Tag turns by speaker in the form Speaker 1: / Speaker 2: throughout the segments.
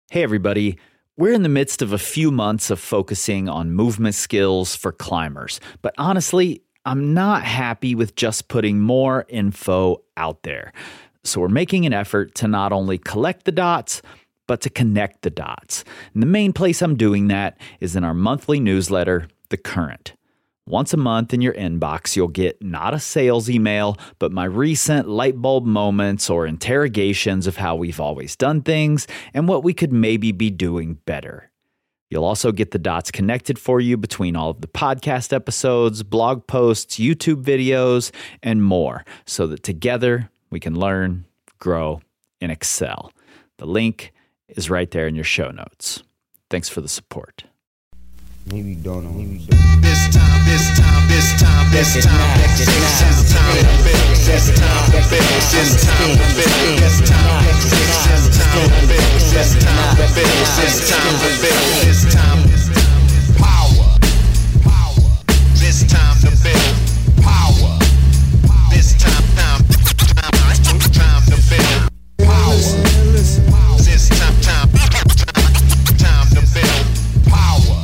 Speaker 1: Hey everybody, we're in the midst of a few months of focusing on movement skills for climbers, but honestly, I'm not happy with just putting more info out there. So we're making an effort to not only collect the dots, but to connect the dots. And the main place I'm doing that is in our monthly newsletter, The Current. Once a month in your inbox, you'll get not a sales email, but my recent light bulb moments or interrogations of how we've always done things and what we could maybe be doing better. You'll also get the dots connected for you between all of the podcast episodes, blog posts, YouTube videos, and more, so that together we can learn, grow, and excel. The link is right there in your show notes. Thanks for the support.
Speaker 2: Maybe don't know.
Speaker 3: This time, power. This time to build power. This time to build power. This time to build power.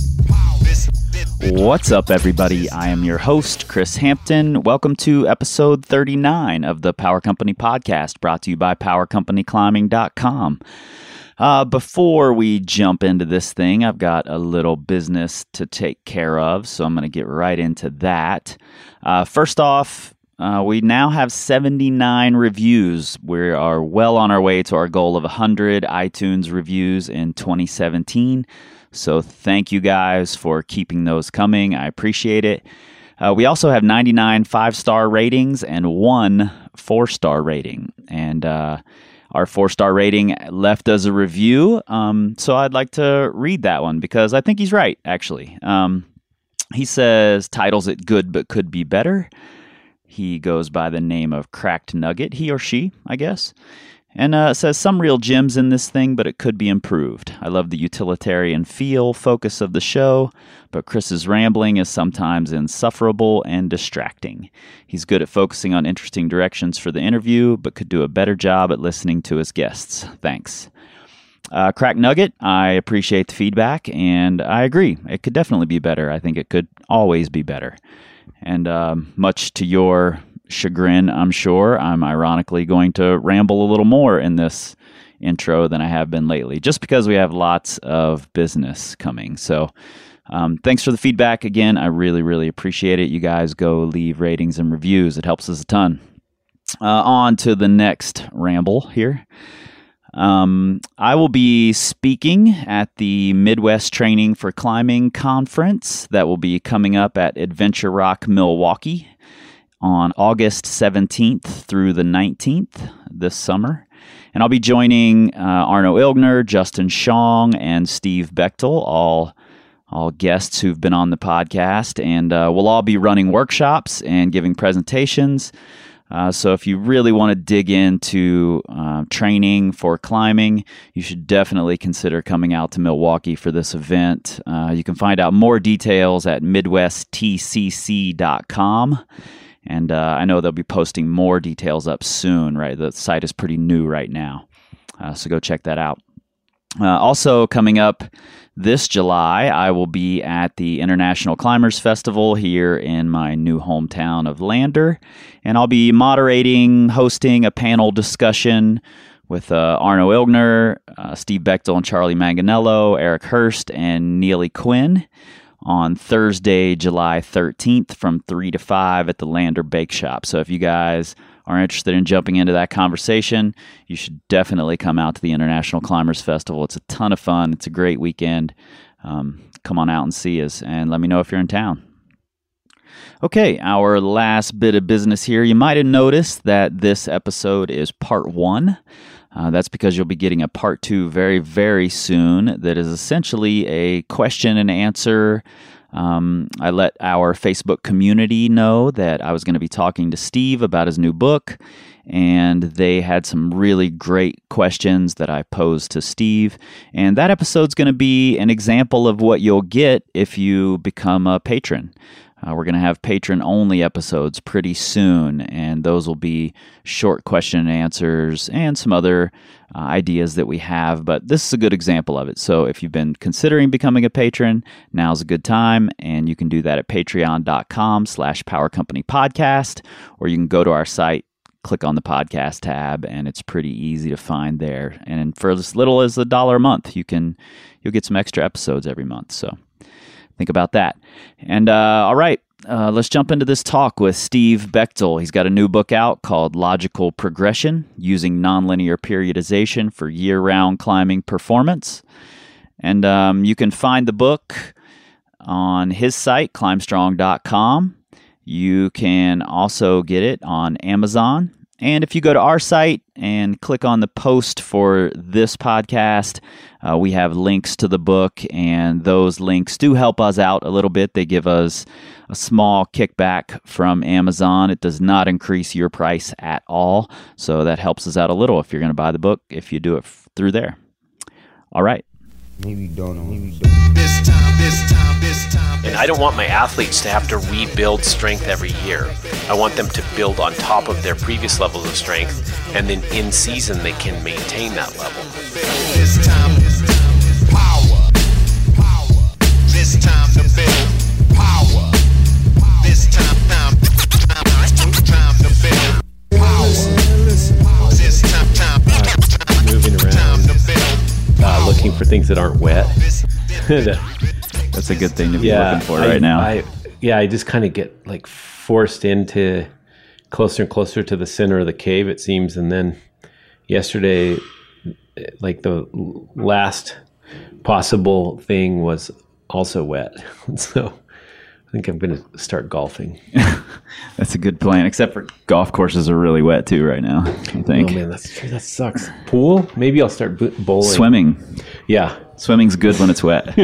Speaker 1: What's up, everybody? I am your host, Chris Hampton. Welcome to episode 39 of the Power Company Podcast, brought to you by PowerCompanyClimbing.com. Before we jump into this thing, I've got a little business to take care of, so I'm going to get right into that. First off, we now have 79 reviews. We are well on our way to our goal of 100 iTunes reviews in 2017. So thank you guys for keeping those coming. I appreciate it. We also have 99 5-star ratings and 1 4-star rating. And our 4-star rating left us a review. So I'd like to read that one because I think he's right, actually. He says, titles it good but could be better. He goes by the name of Cracked Nugget, he or she, I guess. And says, some real gems in this thing, but it could be improved. I love the utilitarian focus of the show, but Chris's rambling is sometimes insufferable and distracting. He's good at focusing on interesting directions for the interview, but could do a better job at listening to his guests. Thanks. Crack Nugget, I appreciate the feedback, and I agree. It could definitely be better. I think it could always be better. And much to your chagrin, I'm sure, I'm ironically going to ramble a little more in this intro than I have been lately, just because we have lots of business coming. So thanks for the feedback again. I really, really appreciate it. You guys go leave ratings and reviews. It helps us a ton. On to the next ramble here. I will be speaking at the Midwest Training for Climbing Conference that will be coming up at Adventure Rock, Milwaukee on August 17th through the 19th this summer. And I'll be joining Arno Ilgner, Justin Shong, and Steve Bechtel, all guests who've been on the podcast. And we'll all be running workshops and giving presentations. So if you really want to dig into training for climbing, you should definitely consider coming out to Milwaukee for this event. You can find out more details at midwesttcc.com. And I know they'll be posting more details up soon, right? The site is pretty new right now. So go check that out. Also coming up this July, I will be at the International Climbers Festival here in my new hometown of Lander. And I'll be hosting a panel discussion with Arno Ilgner, Steve Bechtel and Charlie Manganello, Eric Hurst, and Neely Quinn on Thursday, July 13th from 3 to 5 at the Lander Bake Shop. So if you guys are interested in jumping into that conversation, you should definitely come out to the International Climbers Festival. It's a ton of fun. It's a great weekend. Come on out and see us, and let me know if you're in town. Okay, our last bit of business here. You might have noticed that this episode is part 1. That's because you'll be getting a part 2 very, very soon that is essentially a question and answer. I let our Facebook community know that I was going to be talking to Steve about his new book, and they had some really great questions that I posed to Steve. And that episode's going to be an example of what you'll get if you become a patron. We're going to have patron-only episodes pretty soon, and those will be short question and answers and some other ideas that we have, but this is a good example of it. So if you've been considering becoming a patron, now's a good time, and you can do that at patreon.com/powercompanypodcast, or you can go to our site, click on the podcast tab, and it's pretty easy to find there. And for as little as $1 a month, you'll get some extra episodes every month. So think about that. And all right, let's jump into this talk with Steve Bechtel. He's got a new book out called Logical Progression: Using Nonlinear Periodization for Year-Round Climbing Performance. And you can find the book on his site, climbstrong.com. You can also get it on Amazon. And if you go to our site and click on the post for this podcast, we have links to the book, and those links do help us out a little bit. They give us a small kickback from Amazon. It does not increase your price at all, so that helps us out a little if you're going to buy the book, if you do it through there. All right.
Speaker 2: Maybe don't know.
Speaker 3: This time.
Speaker 4: And I don't want my athletes to have to rebuild strength every year. I want them to build on top of their previous levels of strength, and then in season they can maintain that level.
Speaker 3: This time, power. This time to build power. This time to build power. This time
Speaker 4: Moving around,
Speaker 3: to build
Speaker 4: looking for things that aren't wet.
Speaker 1: That's a good thing to be looking for right now.
Speaker 4: I just kind of get like forced into closer and closer to the center of the cave, it seems. And then yesterday, like the last possible thing was also wet. So I think I'm going to start golfing.
Speaker 1: That's a good plan, except for golf courses are really wet too right now, I think.
Speaker 4: Oh man, that's true. That sucks. Pool? Maybe I'll start bowling.
Speaker 1: Swimming.
Speaker 4: Yeah.
Speaker 1: Swimming's good when it's wet.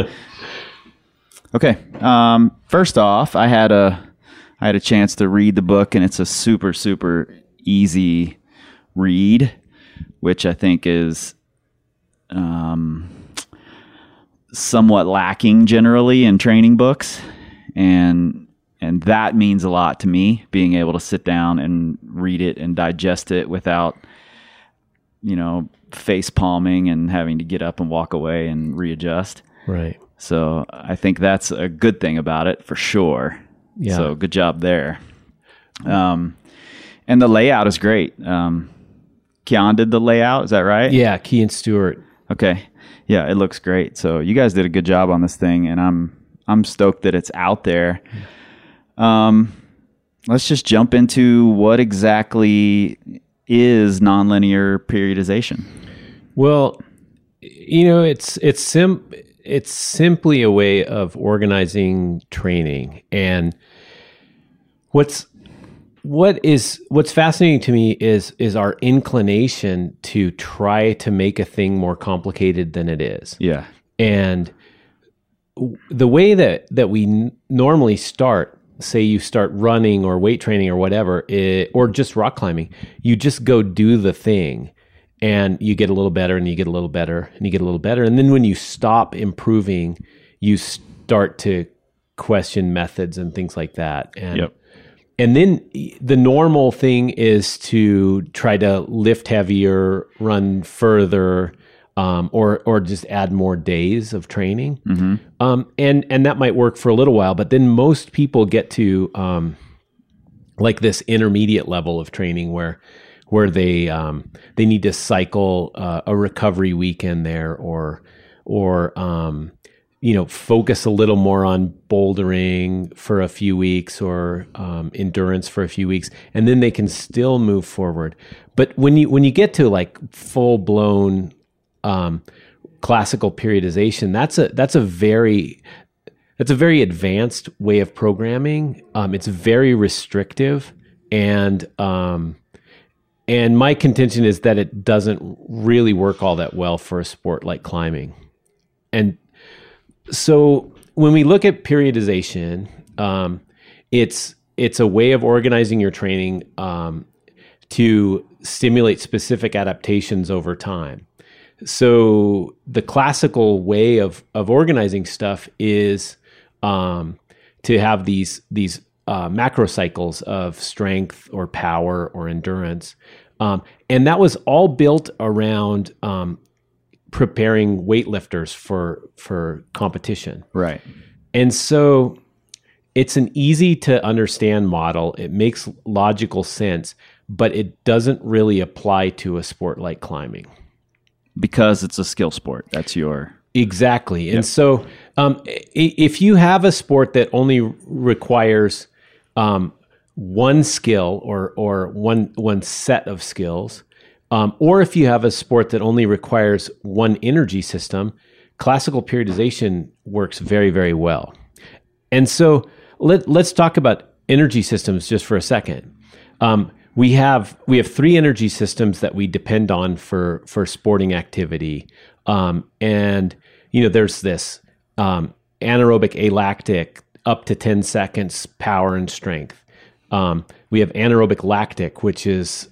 Speaker 1: Okay. First off, I had a chance to read the book, and it's a super, super easy read, which I think is somewhat lacking generally in training books, and that means a lot to me, being able to sit down and read it and digest it without, face palming and having to get up and walk away and readjust.
Speaker 4: Right.
Speaker 1: So I think that's a good thing about it for sure.
Speaker 4: Yeah.
Speaker 1: So good job there. And the layout is great. Keon did the layout. Is that right?
Speaker 4: Yeah. Key and Stewart.
Speaker 1: Okay. Yeah, it looks great. So you guys did a good job on this thing, and I'm stoked that it's out there. Let's just jump into what exactly is nonlinear periodization.
Speaker 4: Well, it's simply a way of organizing training, and what's fascinating to me is our inclination to try to make a thing more complicated than it is.
Speaker 1: Yeah.
Speaker 4: And the way that we normally start, say you start running or weight training or whatever, or just rock climbing, you just go do the thing, and you get a little better, and you get a little better, and you get a little better. And then when you stop improving, you start to question methods and things like that. And And then the normal thing is to try to lift heavier, run further, or just add more days of training.
Speaker 1: Mm-hmm.
Speaker 4: And that might work for a little while, but then most people get to like this intermediate level of training where they need to cycle a recovery weekend there, or focus a little more on bouldering for a few weeks, or endurance for a few weeks, and then they can still move forward. But when you get to like full blown classical periodization, that's a very advanced way of programming. It's very restrictive, and my contention is that it doesn't really work all that well for a sport like climbing. And so when we look at periodization, it's a way of organizing your training to stimulate specific adaptations over time. So the classical way of organizing stuff is to to have these macro cycles of strength or power or endurance. And that was all built around preparing weightlifters for competition.
Speaker 1: Right.
Speaker 4: And so it's an easy to understand model. It makes logical sense, but it doesn't really apply to a sport like climbing.
Speaker 1: Because it's a skill sport. That's your...
Speaker 4: Exactly. And so if you have a sport that only requires one skill or one set of skills, or if you have a sport that only requires one energy system, classical periodization works very, very well. And so let's talk about energy systems just for a second. We have 3 energy systems that we depend on for sporting activity, and there's this anaerobic alactic up to 10 seconds power and strength. We have anaerobic lactic, which is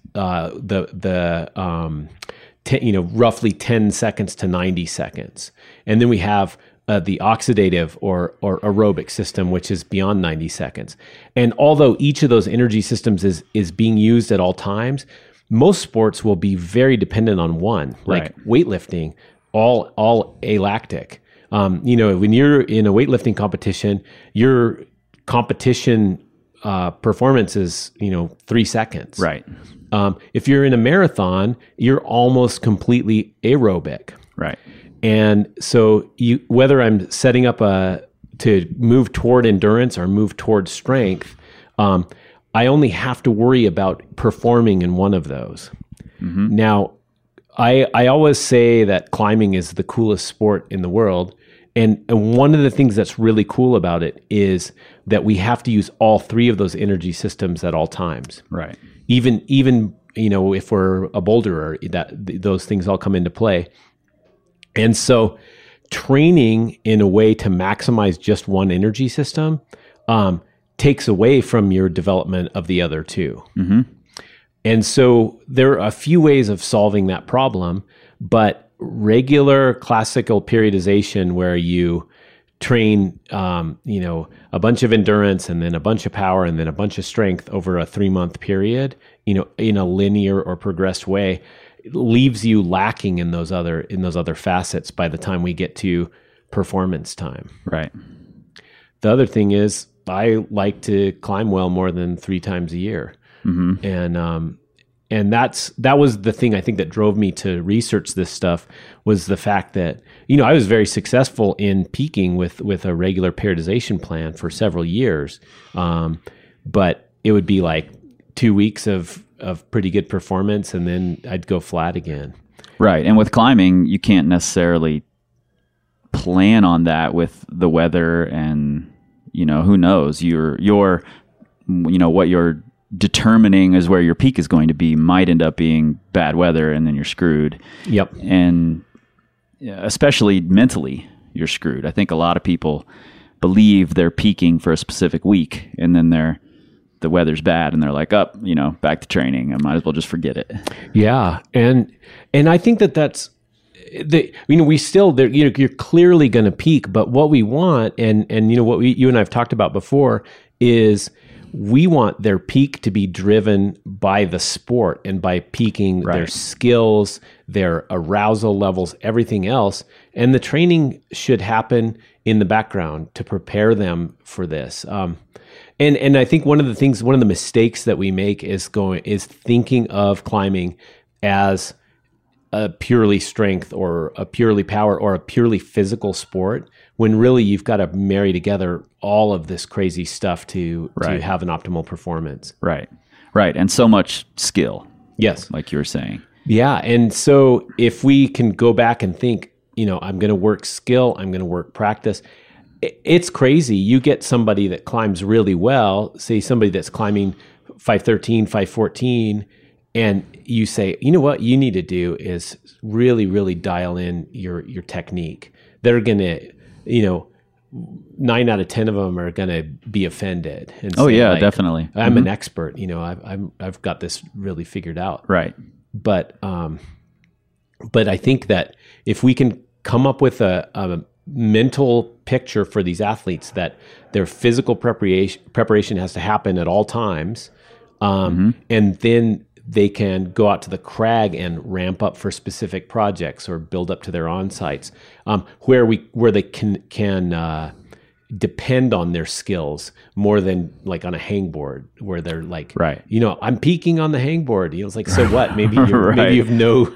Speaker 4: roughly 10 seconds to 90 seconds, and then we have the oxidative or aerobic system, which is beyond 90 seconds. And although each of those energy systems is being used at all times, most sports will be very dependent on one, like weightlifting, all alactic. When you're in a weightlifting competition, your competition performance is 3 seconds.
Speaker 1: Right.
Speaker 4: If you're in a marathon, you're almost completely aerobic.
Speaker 1: Right.
Speaker 4: And so whether I'm setting up to move toward endurance or move toward strength, I only have to worry about performing in one of those. Mm-hmm. Now, I always say that climbing is the coolest sport in the world. And one of the things that's really cool about it is that we have to use all 3 of those energy systems at all times.
Speaker 1: Right.
Speaker 4: Even if we're a boulderer, those things all come into play. And so training in a way to maximize just one energy system takes away from your development of the other 2. Mm-hmm. And so there are a few ways of solving that problem, but regular classical periodization where you train, a bunch of endurance and then a bunch of power and then a bunch of strength over a 3-month period, in a linear or progressed way, leaves you lacking in those other facets by the time we get to performance time.
Speaker 1: Right.
Speaker 4: The other thing is I like to climb well more than 3 times a year. Mm-hmm. And that was the thing I think that drove me to research this stuff, was the fact that, I was very successful in peaking with a regular periodization plan for several years. But it would be like 2 weeks of pretty good performance, and then I'd go flat again.
Speaker 1: Right. And with climbing, you can't necessarily plan on that with the weather, and, who knows, what you're determining is where your peak is going to be might end up being bad weather, and then you're screwed. Yep. And especially mentally, you're screwed. I think a lot of people believe they're peaking for a specific week, and then the weather's bad and they're like, back to training. I might as well just forget it.
Speaker 4: Yeah. And I think that's we still, you're clearly going to peak, but what we want, and what you and I've talked about before, is we want their peak to be driven by the sport and by peaking their skills, their arousal levels, everything else. And the training should happen in the background to prepare them for this. And I think one of the mistakes that we make is thinking of climbing as a purely strength or a purely power or a purely physical sport, when really you've got to marry together all of this crazy stuff to have an optimal performance.
Speaker 1: Right. Right. And so much skill.
Speaker 4: Yes.
Speaker 1: Like you were saying.
Speaker 4: Yeah. And so if we can go back and think, I'm going to work skill, I'm going to work practice. It's crazy. You get somebody that climbs really well, say somebody that's climbing 513, 514, and you say, what you need to do is really, really dial in your technique. They're going to, 9 out of 10 of them are going to be offended. And say,
Speaker 1: definitely.
Speaker 4: I'm an expert. I've got this really figured out.
Speaker 1: Right.
Speaker 4: But I think that if we can come up with a mental picture for these athletes that their physical preparation has to happen at all times, and then they can go out to the crag and ramp up for specific projects or build up to their on-sites, where they can depend on their skills more than like on a hangboard where they're like,
Speaker 1: Right.
Speaker 4: I'm peaking on the hangboard. It's like, so what? Maybe you're,
Speaker 1: Right.
Speaker 4: maybe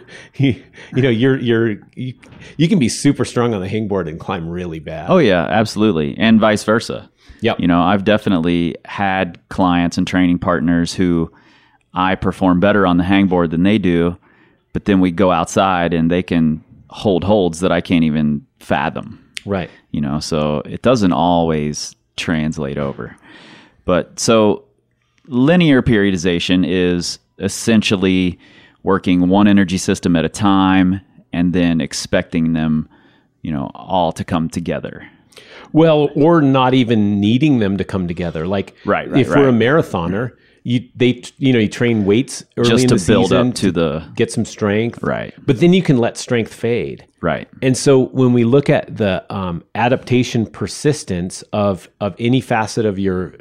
Speaker 4: you can be super strong on the hangboard and climb really bad.
Speaker 1: Oh yeah, absolutely. And vice versa.
Speaker 4: Yep.
Speaker 1: I've definitely had clients and training partners who I perform better on the hangboard than they do, but then we go outside and they can hold holds that I can't even fathom.
Speaker 4: Right.
Speaker 1: So it doesn't always translate over. But so linear periodization is essentially working one energy system at a time and then expecting them, all to come together.
Speaker 4: Well, or not even needing them to come together. Like,
Speaker 1: Right,
Speaker 4: if we're a marathoner, you train weights early
Speaker 1: Just
Speaker 4: in
Speaker 1: to
Speaker 4: the
Speaker 1: build
Speaker 4: season
Speaker 1: up to the
Speaker 4: get some strength.
Speaker 1: Right.
Speaker 4: But then you can let strength fade.
Speaker 1: Right.
Speaker 4: And so when we look at the adaptation persistence of any facet of your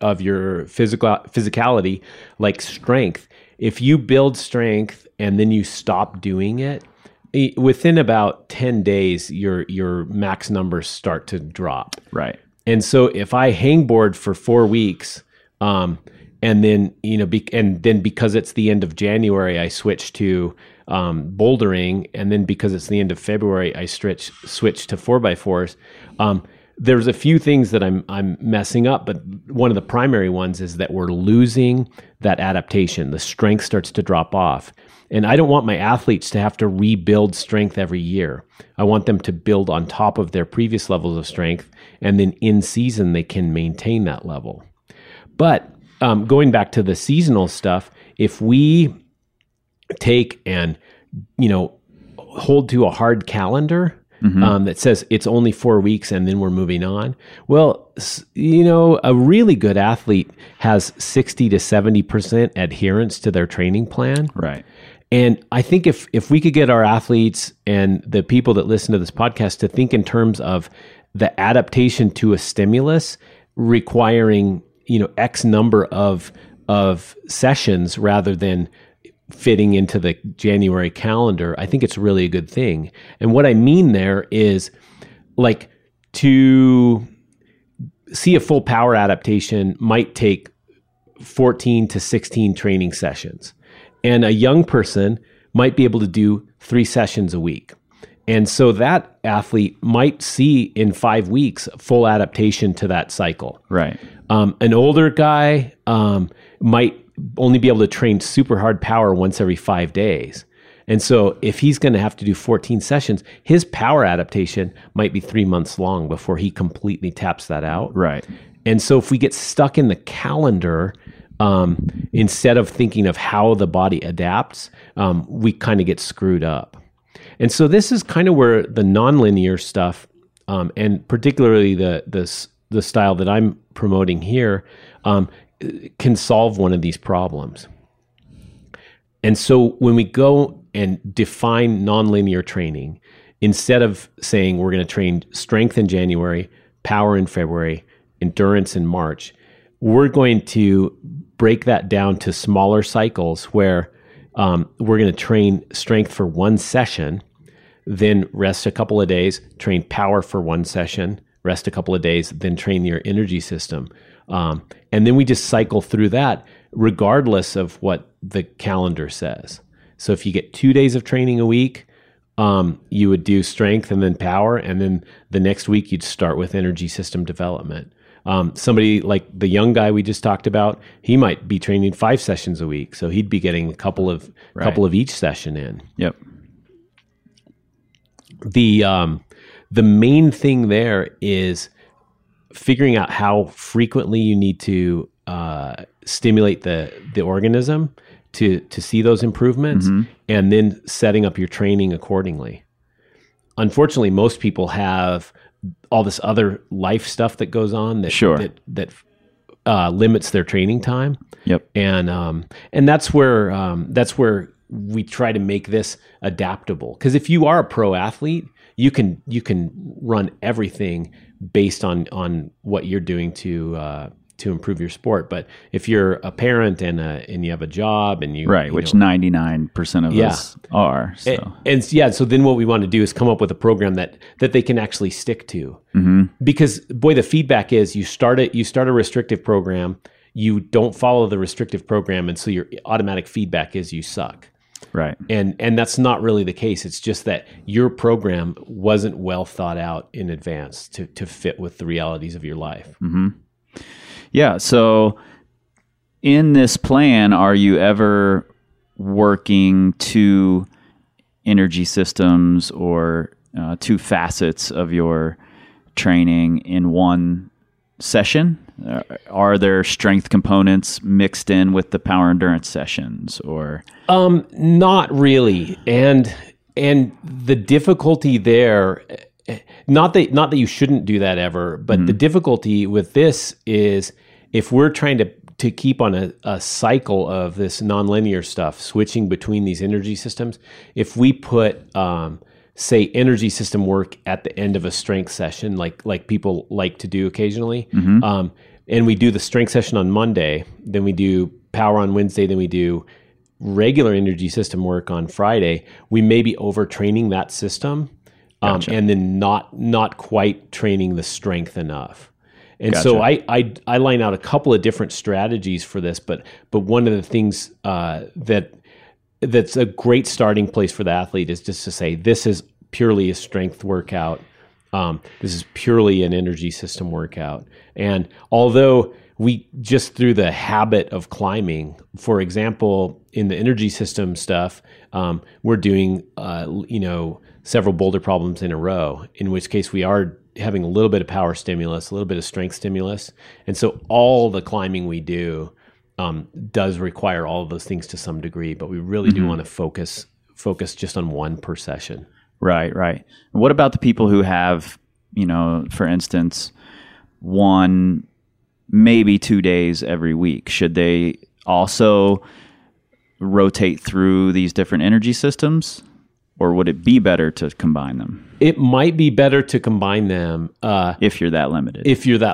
Speaker 4: physicality, like strength, if you build strength and then you stop doing it, within about 10 days, your max numbers start to drop.
Speaker 1: Right.
Speaker 4: And so if I hangboard for 4 weeks, and then because it's the end of January, I switch to bouldering, and then because it's the end of February, I switch to 4x4s. There's a few things that I'm messing up, but one of the primary ones is that we're losing that adaptation. The strength starts to drop off. And I don't want my athletes to have to rebuild strength every year. I want them to build on top of their previous levels of strength, and then in season, they can maintain that level. But going back to the seasonal stuff, if we take and, hold to a hard calendar that says it's only 4 weeks and then we're moving on. Well, a really good athlete has 60 to 70% adherence to their training plan.
Speaker 1: Right.
Speaker 4: And I think if we could get our athletes and the people that listen to this podcast to think in terms of the adaptation to a stimulus requiring, X number of sessions rather than fitting into the January calendar, I think it's really a good thing. And what I mean there is, like, to see a full power adaptation might take 14 to 16 training sessions. And a young person might be able to do 3 sessions a week. And so that athlete might see in 5 weeks full adaptation to that cycle.
Speaker 1: Right.
Speaker 4: An older guy might only be able to train super hard power once every 5 days. And so if he's going to have to do 14 sessions, his power adaptation might be 3 months long before he completely taps that out.
Speaker 1: Right.
Speaker 4: And so if we get stuck in the calendar, instead of thinking of how the body adapts, we kind of get screwed up. And so this is kind of where the nonlinear stuff, and particularly the style that I'm promoting here, can solve one of these problems. And so when we go and define nonlinear training, instead of saying we're going to train strength in January, power in February, endurance in March, we're going to break that down to smaller cycles where we're going to train strength for 1 session, then rest a couple of days, train power for 1 session, rest a couple of days, then train your energy system. And then we just cycle through that regardless of what the calendar says. So if you get 2 days of training a week, you would do strength and then power, and then the next week you'd start with energy system development. Somebody like the young guy we just talked about, he might be training 5 sessions a week, so he'd be getting a couple of each session in.
Speaker 1: Yep.
Speaker 4: The main thing there is figuring out how frequently you need to stimulate the organism to see those improvements, and then setting up your training accordingly. Unfortunately, most people have all this other life stuff that goes on that limits their training time.
Speaker 1: Yep.
Speaker 4: And that's where we try to make this adaptable. Because if you are a pro athlete, you can run everything based on what you're doing to improve your sport. But if you're a parent and you have a job and you
Speaker 1: which 99% of us are. So.
Speaker 4: So then what we want to do is come up with a program that they can actually stick to. Because boy, the feedback is you start a restrictive program, you don't follow the restrictive program, and so your automatic feedback is you suck.
Speaker 1: Right.
Speaker 4: And that's not really the case. It's just that your program wasn't well thought out in advance to fit with the realities of your life.
Speaker 1: Yeah. So in this plan, are you ever working two energy systems or two facets of your training in one session? Are there strength components mixed in with the power endurance sessions, or?
Speaker 4: Not really. And the difficulty there, not that you shouldn't do that ever, but the difficulty with this is if we're trying to keep on a cycle of this nonlinear stuff, switching between these energy systems, if we put, say, energy system work at the end of a strength session, like people like to do occasionally, and we do the strength session on Monday, then we do power on Wednesday, then we do regular energy system work on Friday, we may be overtraining that system, and then not quite training the strength enough. And so I line out a couple of different strategies for this, but one of the things that's a great starting place for the athlete is just to say, this is purely a strength workout. This is purely an energy system workout. And although we just through the habit of climbing, for example, in the energy system stuff, we're doing, several boulder problems in a row, in which case we are having a little bit of power stimulus, a little bit of strength stimulus. And so all the climbing we do does require all of those things to some degree, but we really do want to focus just on one per session.
Speaker 1: Right. What about the people who have, for instance, 1, maybe 2 days every week? Should they also rotate through these different energy systems, or would it be better to combine them?
Speaker 4: It might be better to combine them
Speaker 1: if you're that limited.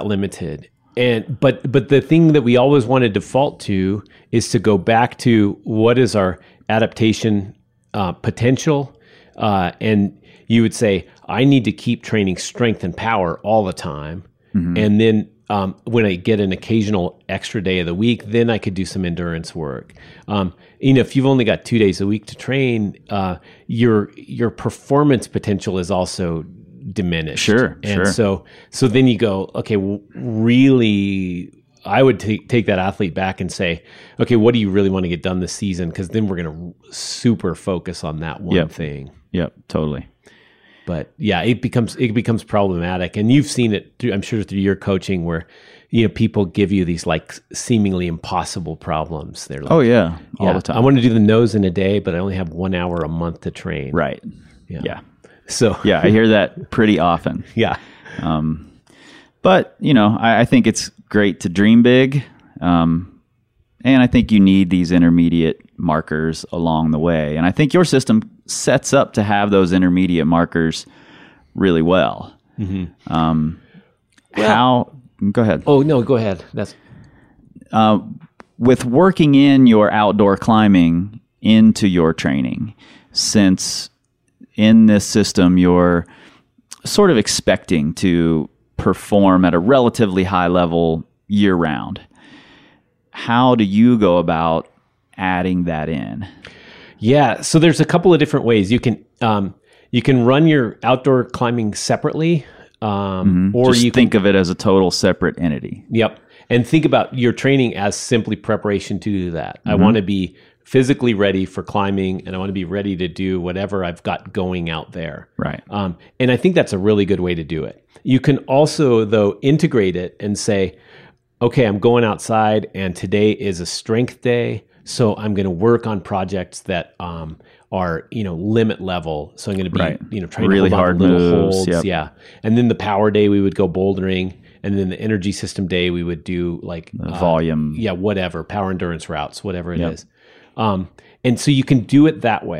Speaker 4: But the thing that we always want to default to is to go back to what is our adaptation potential. And you would say, I need to keep training strength and power all the time. And then when I get an occasional extra day of the week, then I could do some endurance work. If you've only got 2 days a week to train, your performance potential is also diminished.
Speaker 1: Sure.
Speaker 4: So then you go, okay, well, really, I would take that athlete back and say, okay, what do you really want to get done this season? Because then we're going to super focus on that one thing.
Speaker 1: Yep, totally.
Speaker 4: But yeah, it becomes problematic, and you've seen it through, I'm sure, through your coaching, where people give you these like seemingly impossible problems. They're like,
Speaker 1: all the time.
Speaker 4: I want to do the nose in a day, but I only have 1 hour a month to train.
Speaker 1: Right.
Speaker 4: Yeah. So
Speaker 1: I hear that pretty often.
Speaker 4: Yeah.
Speaker 1: But I think it's great to dream big, and I think you need these intermediate markers along the way. And I think your system sets up to have those intermediate markers really well. Go ahead.
Speaker 4: Oh, no, go ahead. That's
Speaker 1: with working in your outdoor climbing into your training, since in this system you're sort of expecting to perform at a relatively high level year round, how do you go about adding that in?
Speaker 4: Yeah, so there's a couple of different ways. You can run your outdoor climbing separately, or
Speaker 1: Just
Speaker 4: you
Speaker 1: think of it as a total separate entity.
Speaker 4: Yep, and think about your training as simply preparation to do that. I want to be physically ready for climbing, and I want to be ready to do whatever I've got going out there.
Speaker 1: Right.
Speaker 4: And I think that's a really good way to do it. You can also, though, integrate it and say, okay, I'm going outside, and today is a strength day. So I'm going to work on projects that are limit level. So I'm going to be trying
Speaker 1: really
Speaker 4: to hold
Speaker 1: hard
Speaker 4: on to little
Speaker 1: moves,
Speaker 4: holds. Yeah. And then the power day we would go bouldering, and then the energy system day we would do like
Speaker 1: volume.
Speaker 4: whatever, power endurance routes, whatever it is. And so you can do it that way.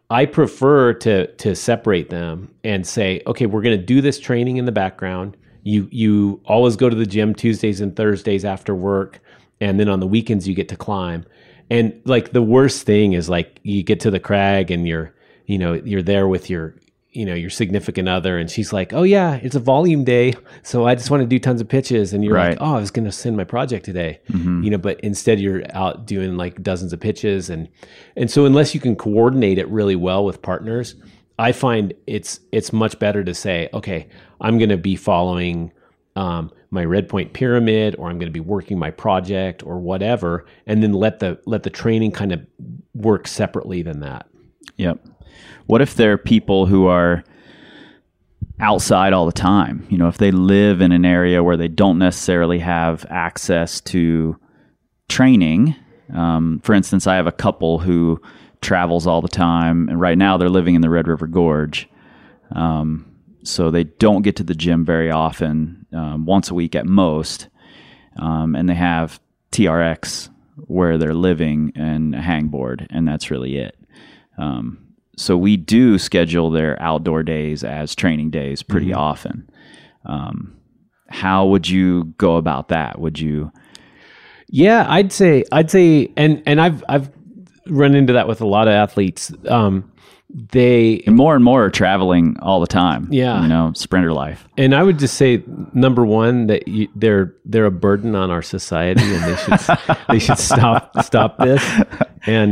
Speaker 4: I prefer to separate them and say, okay, we're going to do this training in the background. You always go to the gym Tuesdays and Thursdays after work, and then on the weekends you get to climb. And like the worst thing is like you get to the crag and you're there with your significant other, and she's like, oh yeah, it's a volume day, so I just want to do tons of pitches. And you're like, oh, I was going to send my project today, but instead you're out doing like dozens of pitches. And so unless you can coordinate it really well with partners, I find it's much better to say, okay, I'm going to be following my Red Point pyramid, or I'm going to be working my project or whatever, and then let the training kind of work separately than that.
Speaker 1: Yep. What if there are people who are outside all the time? You know, if they live in an area where they don't necessarily have access to training. For instance, I have a couple who travels all the time, and right now they're living in the Red River Gorge. So they don't get to the gym very often, once a week at most. And they have TRX where they're living and a hangboard, and that's really it. So we do schedule their outdoor days as training days pretty often. How would you go about that? Would you?
Speaker 4: Yeah, I'd say, and I've run into that with a lot of athletes.
Speaker 1: And more are traveling all the time.
Speaker 4: Yeah,
Speaker 1: you know, sprinter life.
Speaker 4: And I would just say, number one, that they're a burden on our society, and they should stop this. And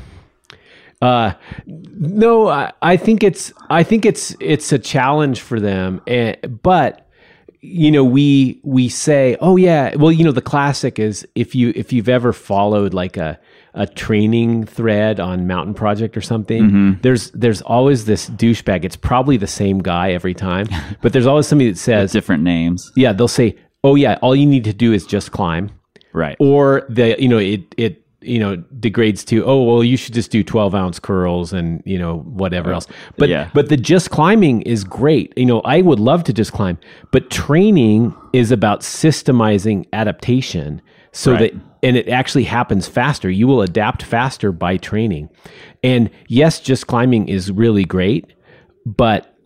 Speaker 4: no, I think it's a challenge for them. But you know, we say, oh yeah, well, you know, the classic is if you've ever followed like a training thread on Mountain Project or something, there's always this douchebag. It's probably the same guy every time, but there's always somebody that says
Speaker 1: with different names.
Speaker 4: Yeah, they'll say, oh yeah, all you need to do is just climb.
Speaker 1: Right.
Speaker 4: Or it degrades to, oh, well, you should just do 12-ounce curls and, you know, whatever else. But but the just climbing is great. You know, I would love to just climb, but training is about systemizing adaptation so that, and it actually happens faster. You will adapt faster by training. And yes, just climbing is really great, but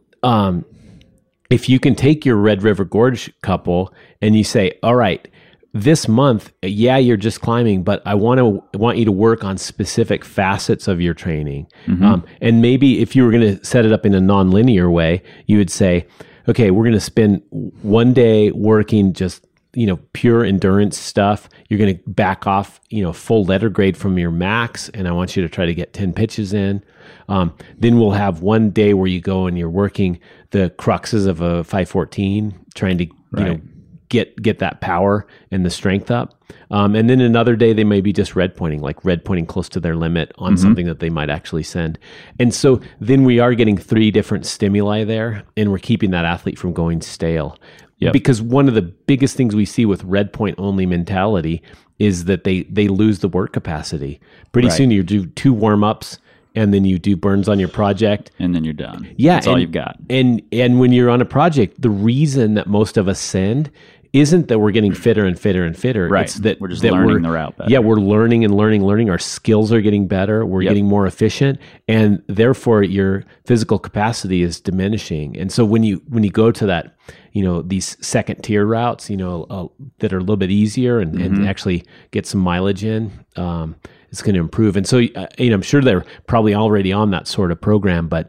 Speaker 4: if you can take your Red River Gorge couple and you say, all right, this month, yeah, you're just climbing, but I want you to work on specific facets of your training. And maybe if you were going to set it up in a non-linear way, you would say, okay, we're going to spend one day working just, you know, pure endurance stuff. You're going to back off, you know, full letter grade from your max, and I want you to try to get 10 pitches in. Then we'll have one day where you go and you're working the cruxes of a 514, trying to, you know, get that power and the strength up. And then another day they may be just red pointing close to their limit on something that they might actually send. And so then we are getting 3 different stimuli there, and we're keeping that athlete from going stale. Yep. Because one of the biggest things we see with red point only mentality is that they lose the work capacity. Pretty soon you do 2 warm-ups, and then you do burns on your project,
Speaker 1: and then you're done.
Speaker 4: Yeah,
Speaker 1: that's all you've got.
Speaker 4: And when you're on a project, the reason that most of us send isn't that we're getting fitter and fitter and fitter.
Speaker 1: Right.
Speaker 4: It's that
Speaker 1: we're just learning the route better.
Speaker 4: Yeah, we're learning and learning. Our skills are getting better. We're getting more efficient, and therefore your physical capacity is diminishing. And so when you go to that, you know, these second tier routes, you know, that are a little bit easier and actually get some mileage in, it's going to improve. And so, you know, I'm sure they're probably already on that sort of program, but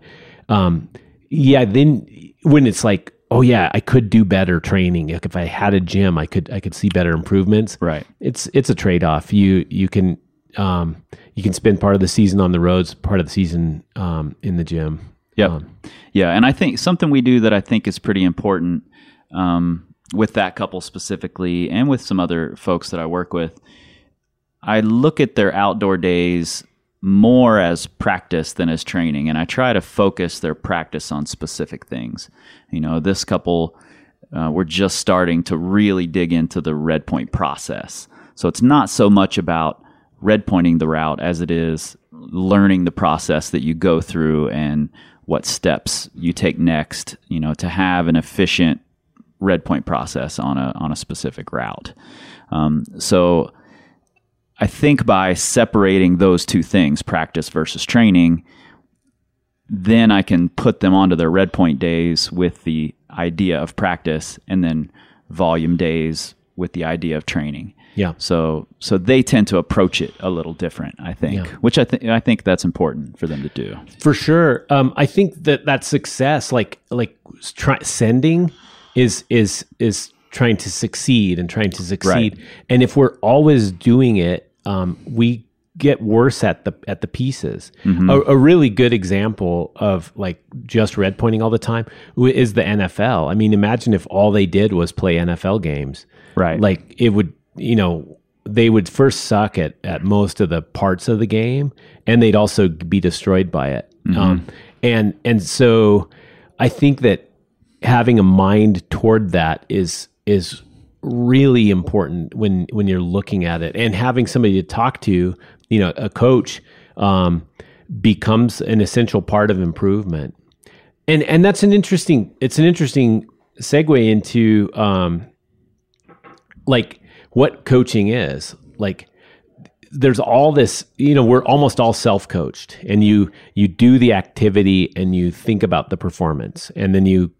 Speaker 4: then when it's like, oh yeah, I could do better training. Like if I had a gym, I could see better improvements.
Speaker 1: Right.
Speaker 4: It's a trade-off. You can spend part of the season on the roads, part of the season in the gym.
Speaker 1: Yep. Yeah, and I think something we do that I think is pretty important with that couple specifically, and with some other folks that I work with, I look at their outdoor days more as practice than as training, and I try to focus their practice on specific things. You know, this couple, we're just starting to really dig into the red point process. So it's not so much about red pointing the route as it is learning the process that you go through and what steps you take next, you know, to have an efficient red point process on a specific route. So I think by separating those two things, practice versus training, then I can put them onto their red point days with the idea of practice, and then volume days with the idea of training.
Speaker 4: Yeah.
Speaker 1: So they tend to approach it a little different, I think, which I think that's important for them to do.
Speaker 4: For sure. I think that success, sending is trying to succeed and trying to succeed.
Speaker 1: Right.
Speaker 4: And if we're always doing it, we get worse at the pieces.
Speaker 1: Mm-hmm.
Speaker 4: A really good example of like just red pointing all the time is the NFL. I mean, imagine if all they did was play NFL games. Right. Like it would, they would first suck at most of the parts of the game, and they'd also be destroyed by it. Mm-hmm. And so I think that having a mind toward that is really important when you're looking at it, and having somebody to talk to, a coach, becomes an essential part of improvement. And that's an interesting segue into, like what coaching is. Like there's all this, we're almost all self-coached, and you do the activity and you think about the performance, and then you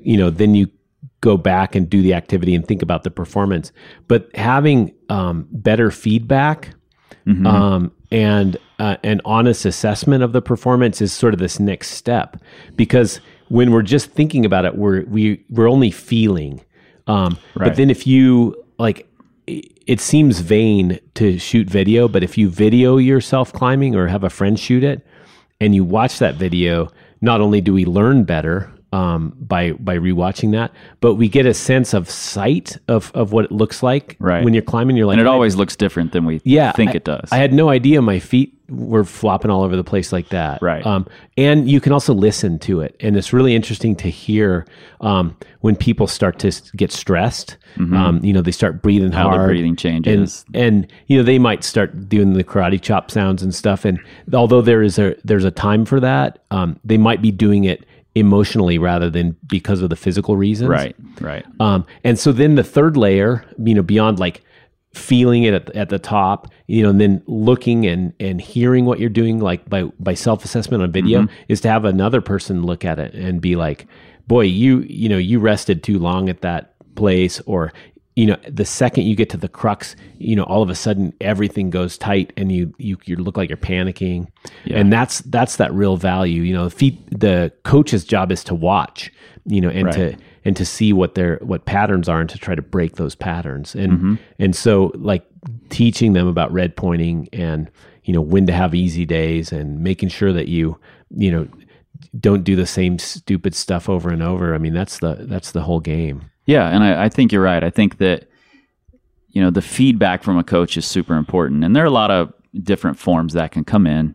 Speaker 4: go back and do the activity and think about the performance. But having better feedback, mm-hmm. And an honest assessment of the performance is sort of this next step, because when we're just thinking about it, we're only feeling. Right. But then if you it seems vain to shoot video, but if you video yourself climbing or have a friend shoot it and you watch that video, not only do we learn better by rewatching that, but we get a sense of sight of what it looks like when you're climbing. You're like,
Speaker 1: and it always looks different than we think it does.
Speaker 4: I had no idea my feet were flopping all over the place like that.
Speaker 1: Right.
Speaker 4: And you can also listen to it, and it's really interesting to hear when people start to get stressed. Mm-hmm. They start breathing hard.
Speaker 1: How their breathing changes,
Speaker 4: and they might start doing the karate chop sounds and stuff. And although there's a time for that, they might be doing it emotionally rather than because of the physical reasons. Right. And so then the third layer, beyond like feeling it at the top, and then looking and hearing what you're doing, like by self-assessment on video, mm-hmm. is to have another person look at it and be like, boy, you rested too long at that place, or the second you get to the crux, all of a sudden everything goes tight and you look like you're panicking. Yeah. And that's that real value. The coach's job is to watch, and to see what patterns are and to try to break those patterns. And mm-hmm. and so like teaching them about red pointing and when to have easy days, and making sure that you don't do the same stupid stuff over and over. I mean, that's the whole game.
Speaker 1: Yeah, and I think you're right. I think that, the feedback from a coach is super important. And there are a lot of different forms that can come in.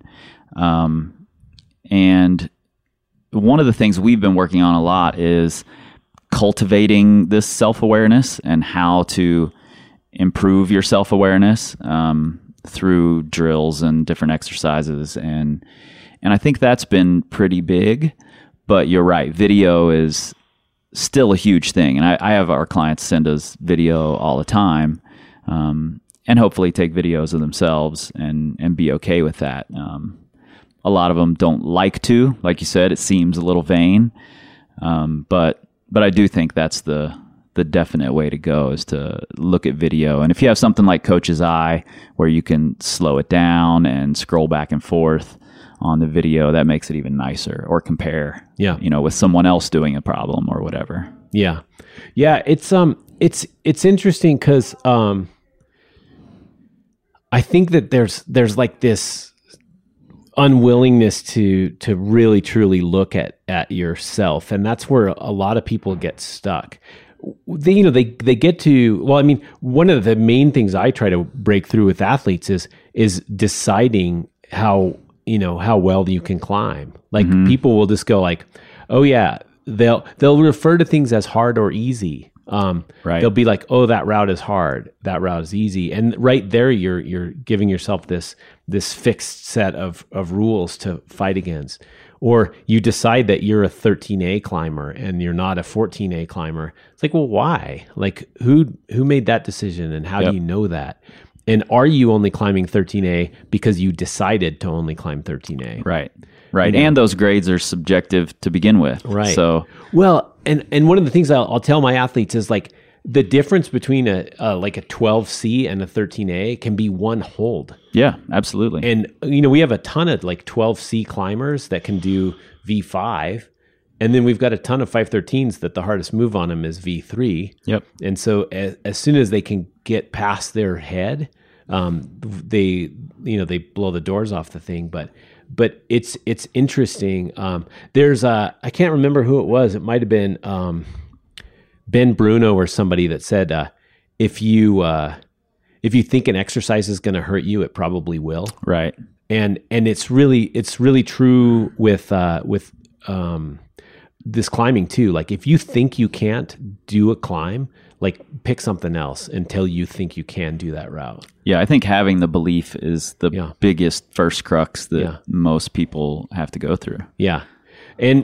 Speaker 1: And one of the things we've been working on a lot is cultivating this self-awareness and how to improve your self-awareness through drills and different exercises. And I think that's been pretty big. But you're right, video is still a huge thing. And I have our clients send us video all the time, and hopefully take videos of themselves and be okay with that. A lot of them don't like to, like you said, it seems a little vain. But I do think that's the definite way to go, is to look at video. And if you have something like Coach's Eye, where you can slow it down and scroll back and forth on the video, that makes it even nicer. Or compare, with someone else doing a problem or whatever.
Speaker 4: Yeah. It's interesting because I think that there's like this unwillingness to really truly look at yourself, and that's where a lot of people get stuck. They get to, well, I mean, one of the main things I try to break through with athletes is deciding how well you can climb. Like mm-hmm. people will just go like, oh yeah, they'll refer to things as hard or easy. Right. They'll be like, oh, that route is hard, that route is easy. And right there, you're giving yourself this fixed set of rules to fight against. Or you decide that you're a 13A climber and you're not a 14A climber. It's like, well, why? Like who made that decision, and how do you know that? And are you only climbing 13A because you decided to only climb 13A?
Speaker 1: Right. Right.
Speaker 4: You know?
Speaker 1: And those grades are subjective to begin with.
Speaker 4: Right.
Speaker 1: So,
Speaker 4: well, and one of the things I'll tell my athletes is like the difference between a 12C and a 13A can be one hold.
Speaker 1: yeah, absolutely.
Speaker 4: And, you know, we have a ton of like 12C climbers that can do V5. And then we've got a ton of 513s that the hardest move on them is V3.
Speaker 1: Yep.
Speaker 4: And so as soon as they can get past their head, they blow the doors off the thing. But it's interesting. There's I can't remember who it was. It might have been Ben Bruno or somebody that said, if you think an exercise is going to hurt you, it probably will.
Speaker 1: Right.
Speaker 4: And it's really true with this climbing too. Like if you think you can't do a climb, like pick something else until you think you can do that route.
Speaker 1: Yeah, I think having the belief is the
Speaker 4: Yeah.
Speaker 1: biggest first crux that
Speaker 4: Yeah.
Speaker 1: most people have to go through.
Speaker 4: Yeah. And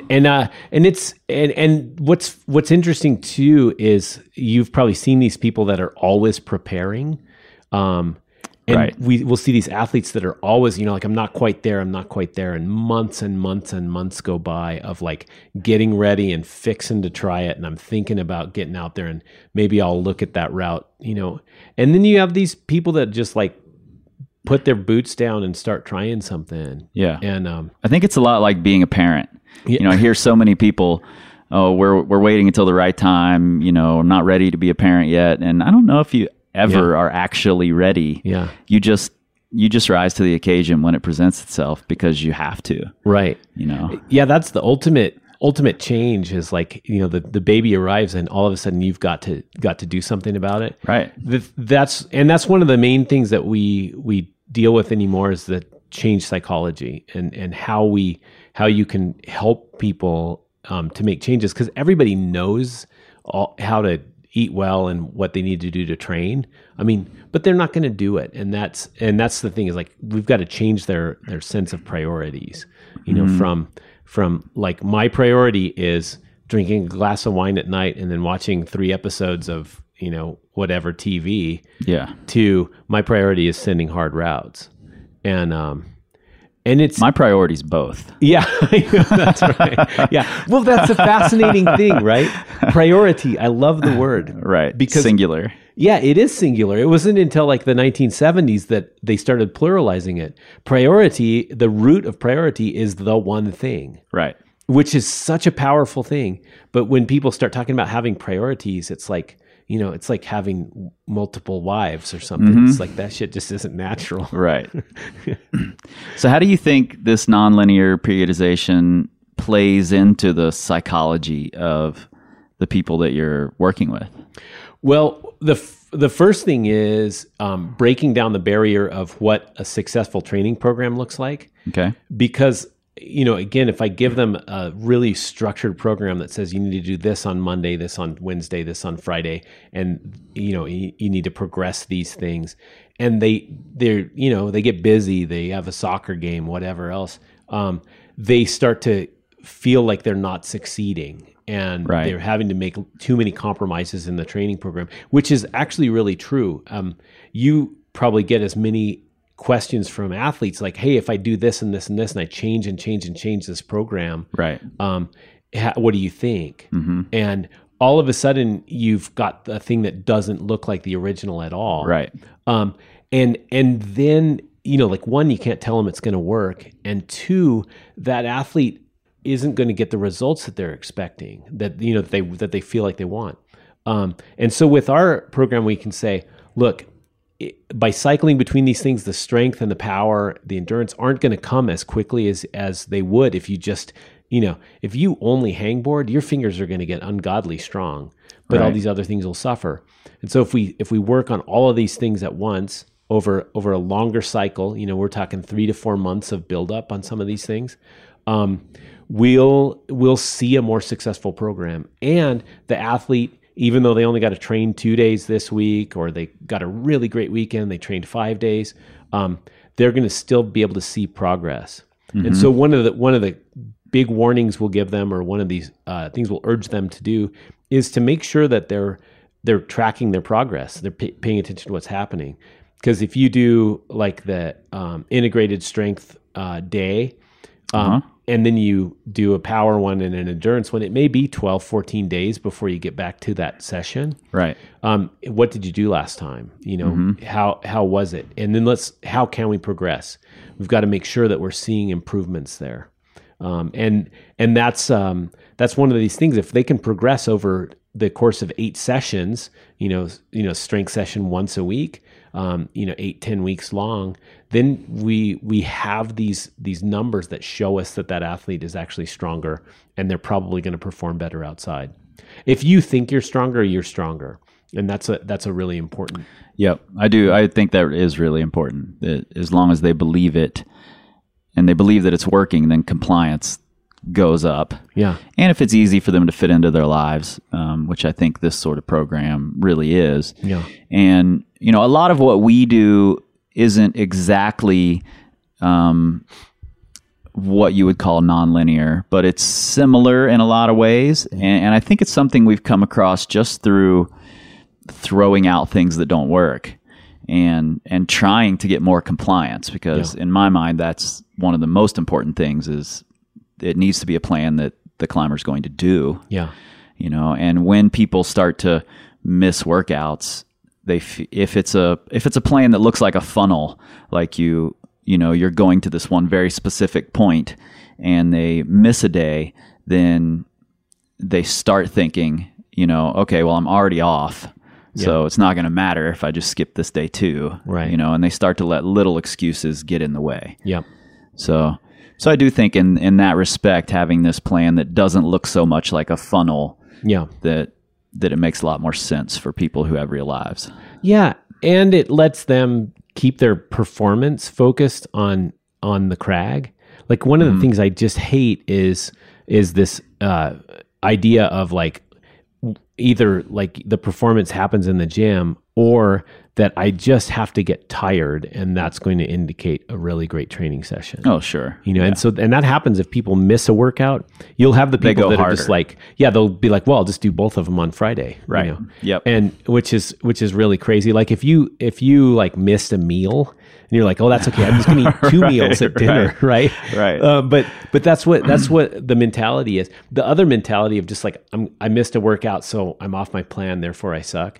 Speaker 4: what's interesting too is you've probably seen these people that are always preparing. And
Speaker 1: Right.
Speaker 4: we'll see these athletes that are always, you know, like I'm not quite there. And months and months and months go by of like getting ready and fixing to try it. And I'm thinking about getting out there and maybe I'll look at that route, you know. And then you have these people that just like put their boots down and start trying something.
Speaker 1: Yeah.
Speaker 4: And
Speaker 1: I think it's a lot like being a parent.
Speaker 4: Yeah.
Speaker 1: You know, I hear so many people, oh, we're waiting until the right time, you know, not ready to be a parent yet. And I don't know if you ever are actually ready.
Speaker 4: Yeah.
Speaker 1: You just rise to the occasion when it presents itself because you have to,
Speaker 4: right.
Speaker 1: you know.
Speaker 4: Yeah, that's the ultimate change is like, you know, the baby arrives and all of a sudden you've got to do something about it.
Speaker 1: Right.
Speaker 4: That's one of the main things that we deal with anymore is the change psychology and how you can help people to make changes, because everybody knows how to eat well and what they need to do to train. I mean, but they're not going to do it. And that's the thing is like, we've got to change their sense of priorities, you know, from like my priority is drinking a glass of wine at night and then watching 3 episodes of, you know, whatever TV,
Speaker 1: Yeah.
Speaker 4: to my priority is sending hard routes. And it's
Speaker 1: My priority's both.
Speaker 4: yeah, that's right. Yeah. Well, that's a fascinating thing, right? Priority. I love the word.
Speaker 1: Right.
Speaker 4: Because
Speaker 1: Singular.
Speaker 4: yeah, it is singular. It wasn't until like the 1970s that they started pluralizing it. Priority, the root of priority is the one thing,
Speaker 1: Right.
Speaker 4: which is such a powerful thing. But when people start talking about having priorities, it's like, you know, it's like having multiple wives or something. It's like that shit just isn't natural.
Speaker 1: Right. So how do you think this nonlinear periodization plays into the psychology of the people that you're working with?
Speaker 4: Well, the first thing is breaking down the barrier of what a successful training program looks like.
Speaker 1: Okay.
Speaker 4: Because, you know, again, if I give them a really structured program that says you need to do this on Monday, this on Wednesday, this on Friday, and, you know, you need to progress these things, and they're, you know, they get busy, they have a soccer game, whatever else, they start to feel like they're not succeeding. And
Speaker 1: Right.
Speaker 4: they're having to make too many compromises in the training program, which is actually really true. You probably get as many questions from athletes like, hey, if I do this and this and this and I change and change and change this program,
Speaker 1: Right.
Speaker 4: what do you think? And all of a sudden you've got a thing that doesn't look like the original at all.
Speaker 1: Right.
Speaker 4: And then, you know, like one, you can't tell them it's going to work. And two, that athlete isn't going to get the results that they're expecting, that, you know, that they feel like they want. And so with our program, we can say, look, by cycling between these things, the strength and the power, the endurance aren't going to come as quickly as they would if you just, you know, if you only hangboard, your fingers are going to get ungodly strong, but all
Speaker 1: Right.
Speaker 4: these other things will suffer. And so if we work on all of these things at once over a longer cycle, you know, we're talking 3 to 4 months of buildup on some of these things, we'll see a more successful program. And the athlete, even though they only got to train 2 days this week, or they got a really great weekend, they trained 5 days, they're going to still be able to see progress. And so one of the big warnings we'll give them, or one of these things we'll urge them to do, is to make sure that they're tracking their progress. They're paying attention to what's happening. Because if you do like the integrated strength day, And then you do a power one and an endurance one. It may be 12, 14 days before you get back to that session.
Speaker 1: Right.
Speaker 4: What did you do last time? How was it? And then how can we progress? We've got to make sure that we're seeing improvements there. And that's one of these things. If they can progress over the course of 8 sessions, strength session once a week, 8-10 weeks long, then we have these numbers that show us that athlete is actually stronger, and they're probably going to perform better outside. If you think you're stronger, and that's a really important.
Speaker 1: Yep, I do. I think that is really important. That as long as they believe it, and they believe that it's working, then compliance goes up.
Speaker 4: Yeah.
Speaker 1: And if it's easy for them to fit into their lives, which I think this sort of program really is.
Speaker 4: Yeah.
Speaker 1: And, a lot of what we do isn't exactly what you would call nonlinear, but it's similar in a lot of ways. And I think it's something we've come across just through throwing out things that don't work and trying to get more compliance, because in my mind, that's one of the most important things. Is it needs to be a plan that the climber's going to do.
Speaker 4: Yeah.
Speaker 1: And when people start to miss workouts, if it's a plan that looks like a funnel, like you're going to this one very specific point and they miss a day, then they start thinking, okay, well, I'm already off. So it's not going to matter if I just skip this day too.
Speaker 4: Right.
Speaker 1: And they start to let little excuses get in the way.
Speaker 4: Yeah.
Speaker 1: So I do think in that respect, having this plan that doesn't look so much like a funnel, that it makes a lot more sense for people who have real lives.
Speaker 4: Yeah, and it lets them keep their performance focused on the crag. Like one of the things I just hate is this idea of like either like the performance happens in the gym, or that I just have to get tired, and that's going to indicate a really great training session.
Speaker 1: Oh, sure.
Speaker 4: And that happens if people miss a workout. You'll have the people that are just like, they'll be like, well, I'll just do both of them on Friday.
Speaker 1: Right. Yep.
Speaker 4: And which is really crazy. Like if you like missed a meal and you're like, oh, that's okay, I'm just going to eat 2 meals at dinner. Right. But that's what the mentality is. The other mentality of just like, I missed a workout, so I'm off my plan, therefore I suck.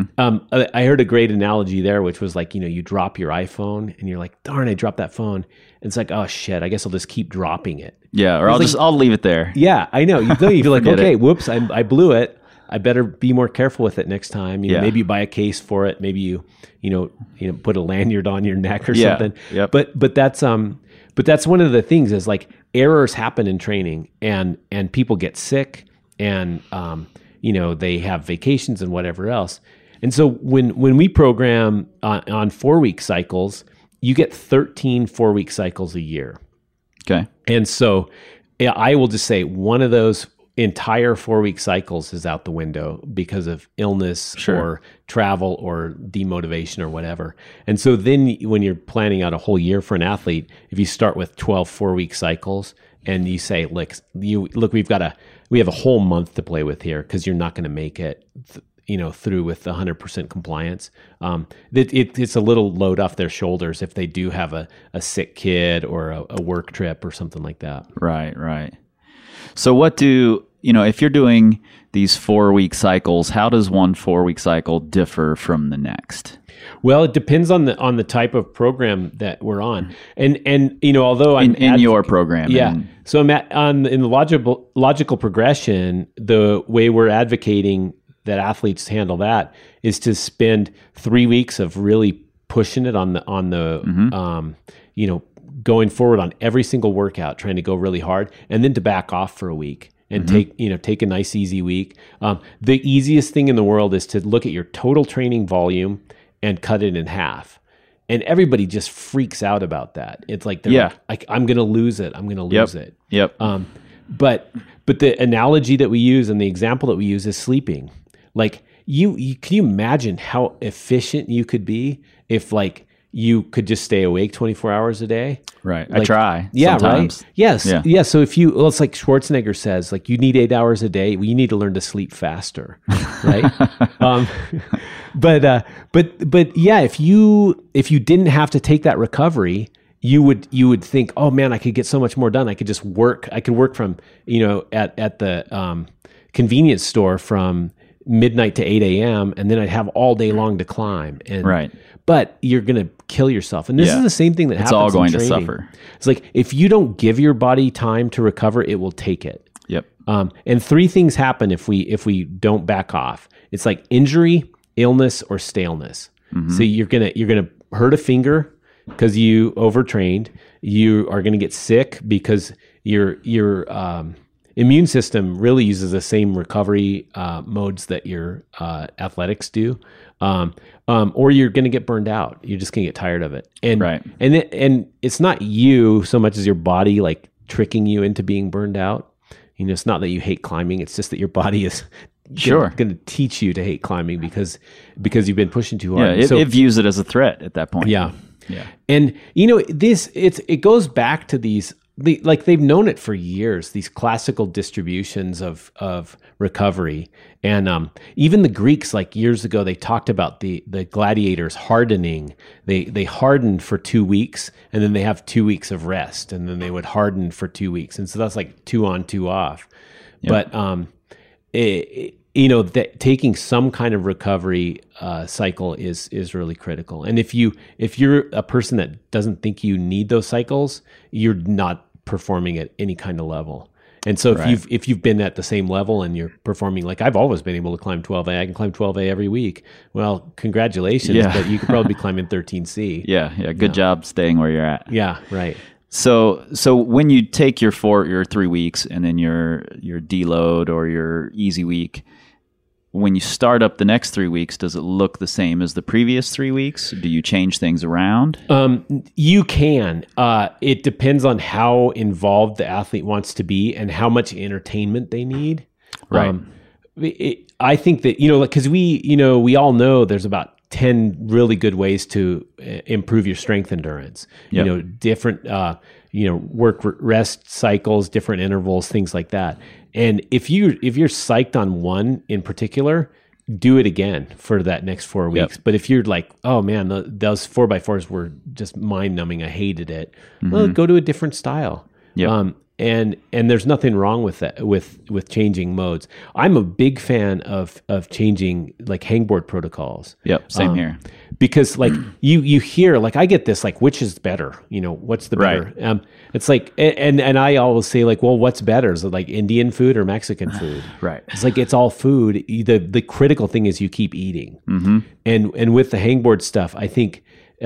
Speaker 4: I heard a great analogy there, which was like, you drop your iPhone and you're like, darn, I dropped that phone. And it's like, oh shit, I guess I'll just keep dropping it.
Speaker 1: Yeah. Or I'll leave it there.
Speaker 4: Yeah, I know. You're like, okay, whoops, I blew it. I better be more careful with it next time. Maybe you buy a case for it. Maybe you put a lanyard on your neck or something.
Speaker 1: Yep.
Speaker 4: But that's one of the things is like errors happen in training, and people get sick, and they have vacations and whatever else. And so when we program on 4-week cycles, you get 13 4-week cycles a year.
Speaker 1: Okay.
Speaker 4: And so I will just say one of those entire 4-week cycles is out the window because of illness or travel or demotivation or whatever. And so then when you're planning out a whole year for an athlete, if you start with 12 4-week cycles and you say, look, we have a whole month to play with here because you're not going to make it through with 100% compliance. It's a little load off their shoulders if they do have a sick kid or a work trip or something like that.
Speaker 1: Right. So what if you're doing these 4-week cycles, how does one 4-week cycle differ from the next?
Speaker 4: Well, it depends on the type of program that we're on, and although I'm
Speaker 1: in your program,
Speaker 4: so I'm in the logical progression. The way we're advocating that athletes handle that is to spend 3 weeks of really pushing it on the going forward on every single workout, trying to go really hard, and then to back off for a week and take a nice easy week. The easiest thing in the world is to look at your total training volume and cut it in half. And everybody just freaks out about that. It's like, I'm going to lose it. I'm going to lose it.
Speaker 1: Yep.
Speaker 4: But the analogy that we use and the example that we use is sleeping. Like can you imagine how efficient you could be if like you could just stay awake 24 hours a day?
Speaker 1: Right.
Speaker 4: Like,
Speaker 1: I try.
Speaker 4: Yeah.
Speaker 1: Sometimes.
Speaker 4: Right. Yes. Yeah. So it's like Schwarzenegger says, like you need 8 hours a day. Well, you need to learn to sleep faster. Right. But yeah, if you didn't have to take that recovery, you would think, oh man, I could get so much more done. I could just work. I could work from, at the convenience store from midnight to 8 a.m. and then I'd have all day long to climb. And
Speaker 1: Right.
Speaker 4: But you're going to kill yourself. And this
Speaker 1: Yeah.
Speaker 4: is the same thing that
Speaker 1: It's
Speaker 4: happens
Speaker 1: all going
Speaker 4: in
Speaker 1: to
Speaker 4: training.
Speaker 1: suffer.
Speaker 4: It's like if you don't give your body time to recover, it will take it.
Speaker 1: Yep.
Speaker 4: And three things happen if we don't back off. It's like injury, illness, or staleness. So you're gonna hurt a finger because you overtrained. You are gonna get sick because your immune system really uses the same recovery modes that your athletics do. Or you're gonna get burned out. You're just gonna get tired of it. And
Speaker 1: Right.
Speaker 4: and it's not you so much as your body like tricking you into being burned out. It's not that you hate climbing. It's just that your body is
Speaker 1: Sure.
Speaker 4: going to teach you to hate climbing because you've been pushing too
Speaker 1: Yeah.
Speaker 4: hard.
Speaker 1: It views it as a threat at that point.
Speaker 4: Yeah.
Speaker 1: Yeah.
Speaker 4: And it goes back to they've known it for years, these classical distributions of recovery. And even the Greeks, like years ago, they talked about the gladiators hardening. They hardened for 2 weeks and then they have 2 weeks of rest and then they would harden for 2 weeks. And so that's like 2 on, 2 off.
Speaker 1: Yep.
Speaker 4: But that taking some kind of recovery cycle is really critical. And if you're a person that doesn't think you need those cycles, you're not performing at any kind of level. And so if you've been at the same level and you're performing, like I've always been able to climb 12A, I can climb 12A every week. Well, congratulations,
Speaker 1: Yeah.
Speaker 4: but you could probably be climbing 13C.
Speaker 1: Yeah. Good job staying where you're at.
Speaker 4: Yeah, right.
Speaker 1: So when you take your 3 weeks and then your deload or your easy week, when you start up the next 3 weeks, does it look the same as the previous 3 weeks? Do you change things around?
Speaker 4: You can. It depends on how involved the athlete wants to be and how much entertainment they need.
Speaker 1: Right.
Speaker 4: I think that, because we all know there's about 10 really good ways to improve your strength endurance.
Speaker 1: Yep.
Speaker 4: Different, work rest cycles, different intervals, things like that. And if you're psyched on one in particular, do it again for that next 4 weeks.
Speaker 1: Yep.
Speaker 4: But if you're like, oh man, those 4x4s were just mind numbing, I hated it. Well, go to a different style.
Speaker 1: Yep.
Speaker 4: And there's nothing wrong with that, with changing modes. I'm a big fan of changing like hangboard protocols.
Speaker 1: Yep. Same here.
Speaker 4: Because like you hear, like I get this, like, which is better? What's the better?
Speaker 1: Right.
Speaker 4: It's like, and I always say like, well, what's better? Is it like Indian food or Mexican food?
Speaker 1: Right.
Speaker 4: It's like, it's all food. The critical thing is you keep eating. Mm-hmm. And with the hangboard stuff, I think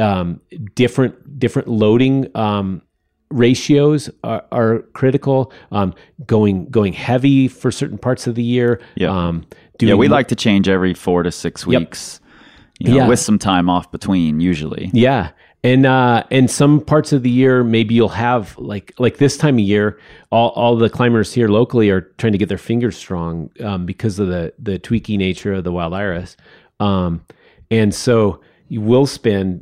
Speaker 4: different loading ratios are critical. Going heavy for certain parts of the year.
Speaker 1: Yeah. We like to change every 4 to 6 weeks. With some time off between, usually.
Speaker 4: Yeah. And some parts of the year, maybe you'll have like this time of year, all the climbers here locally are trying to get their fingers strong because of the tweaky nature of the wild iris. And so you will spend,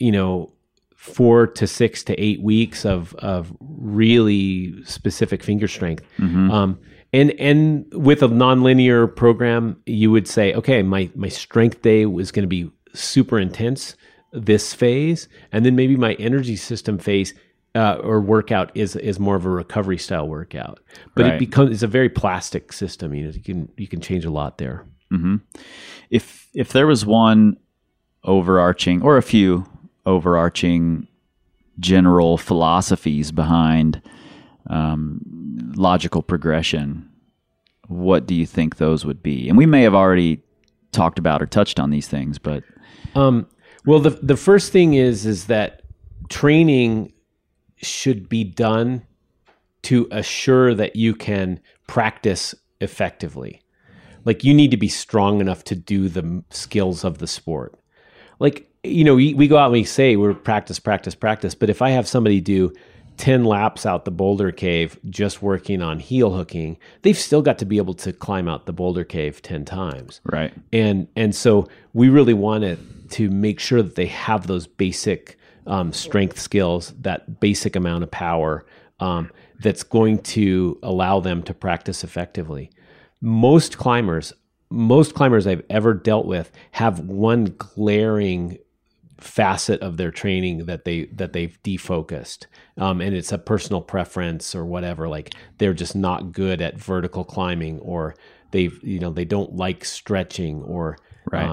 Speaker 4: 4 to 6 to 8 weeks of really specific finger strength. Mm-hmm. And with a nonlinear program, you would say, okay, my strength day was going to be super intense this phase, and then maybe my energy system phase or workout is more of a recovery style workout. But
Speaker 1: Right.
Speaker 4: it's a very plastic system. You can change a lot there.
Speaker 1: Mm-hmm. If there was one overarching or a few overarching general philosophies behind logical progression, what do you think those would be? And we may have already talked about or touched on these things, but
Speaker 4: well, the first thing is that training should be done to assure that you can practice effectively. Like, you need to be strong enough to do the skills of the sport. Like, we go out and we say we're practice, but if I have somebody do 10 laps out the boulder cave just working on heel hooking, they've still got to be able to climb out the boulder cave 10 times.
Speaker 1: right.
Speaker 4: And so we really wanted to make sure that they have those basic strength skills, that basic amount of power that's going to allow them to practice effectively. Most climbers I've ever dealt with have one glaring facet of their training that they've defocused, and it's a personal preference or whatever. Like they're just not good at vertical climbing, or they don't like stretching, or
Speaker 1: Right.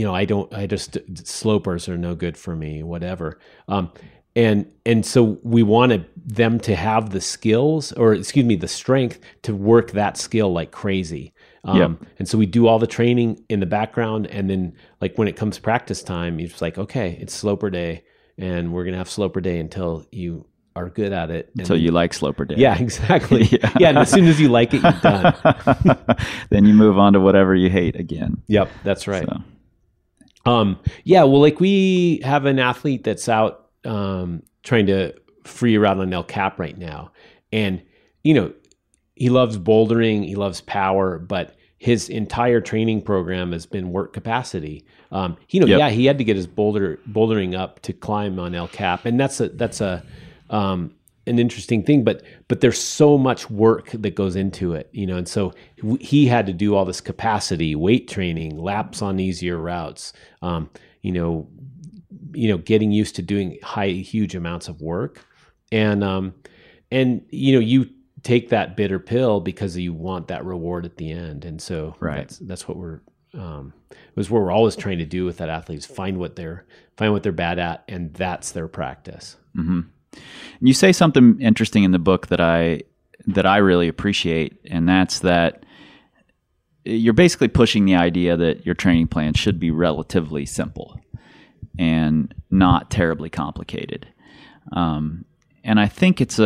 Speaker 4: Slopers are no good for me, whatever. And so we wanted them to have the skills, or excuse me, the strength to work that skill like crazy.
Speaker 1: Yep.
Speaker 4: And so we do all the training in the background, and then like when it comes practice time, you're just like, okay, it's sloper day, and we're gonna have sloper day until you are good at it.
Speaker 1: Until you like sloper day.
Speaker 4: Yeah, exactly. Yeah, and as soon as you like it, you're done.
Speaker 1: Then you move on to whatever you hate again.
Speaker 4: Yep, that's right.
Speaker 1: So.
Speaker 4: Yeah, well, like we have an athlete that's out trying to free a route on El Cap right now. And, he loves bouldering, he loves power, but his entire training program has been work capacity.
Speaker 1: Yep.
Speaker 4: He had to get his bouldering up to climb on El Cap. And that's an interesting thing, but there's so much work that goes into it, and so he had to do all this capacity, weight training, laps on easier routes, getting used to doing huge amounts of work. And you take that bitter pill because you want that reward at the end. And so
Speaker 1: Right.
Speaker 4: that's what we're always trying to do with that athlete, is find what they're bad at. And that's their practice.
Speaker 1: Mm-hmm. You say something interesting in the book that I really appreciate, and that's that you're basically pushing the idea that your training plan should be relatively simple and not terribly complicated. And I think it's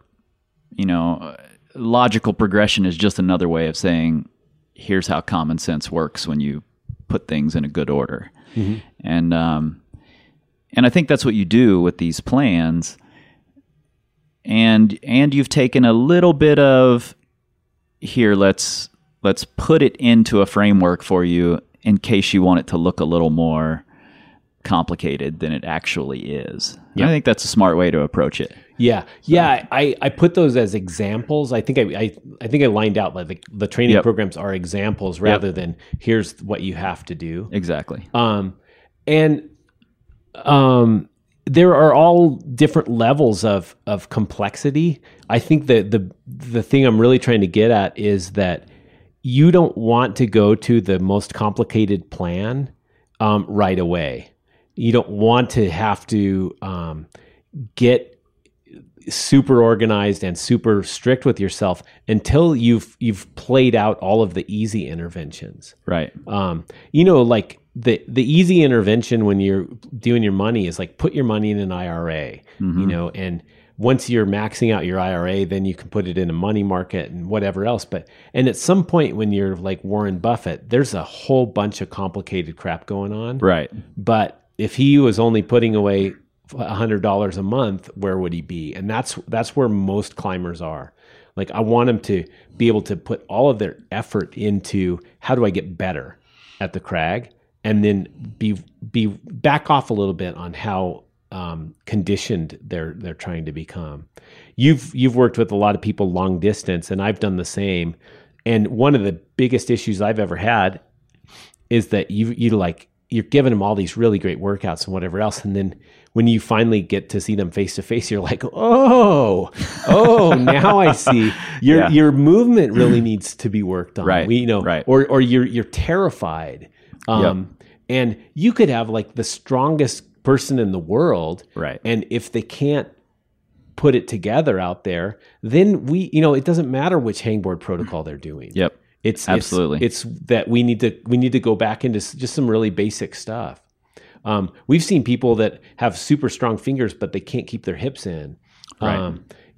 Speaker 1: logical progression is just another way of saying, here's how common sense works when you put things in a good order.
Speaker 4: Mm-hmm.
Speaker 1: And I think that's what you do with these plans. And you've taken a little bit of, here, let's put it into a framework for you in case you want it to look a little more complicated than it actually is.
Speaker 4: Yeah.
Speaker 1: I think that's a smart way to approach it.
Speaker 4: Yeah. I put those as examples. I think I lined out like the training
Speaker 1: Yep.
Speaker 4: programs are examples rather than here's what you have to do.
Speaker 1: Exactly.
Speaker 4: There are all different levels of complexity. I think that the thing I'm really trying to get at is that you don't want to go to the most complicated plan right away. You don't want to have to get super organized and super strict with yourself until you've played out all of the easy interventions.
Speaker 1: Right.
Speaker 4: Like the easy intervention when you're doing your money is like put your money in an IRA,
Speaker 1: Mm-hmm.
Speaker 4: and once you're maxing out your IRA, then you can put it in a money market and whatever else. And at some point when you're like Warren Buffett, there's a whole bunch of complicated crap going on.
Speaker 1: Right.
Speaker 4: But if he was only putting away $100 a month, where would he be? And that's where most climbers are. Like I want them to be able to put all of their effort into how do I get better at the crag, and then be back off a little bit on how conditioned they're trying to become. You've worked with a lot of people long distance, and I've done the same. And one of the biggest issues I've ever had is that you're giving them all these really great workouts and whatever else, and then when you finally get to see them face to face, you're like, oh, now I see your movement really needs to be worked on.
Speaker 1: Right. Right.
Speaker 4: Or you're terrified. And you could have like the strongest person in the world.
Speaker 1: Right.
Speaker 4: And if they can't put it together out there, then it doesn't matter which hangboard protocol they're doing.
Speaker 1: Yep. Absolutely.
Speaker 4: It's that we need to go back into just some really basic stuff. We've seen people that have super strong fingers, but they can't keep their hips in.
Speaker 1: Right.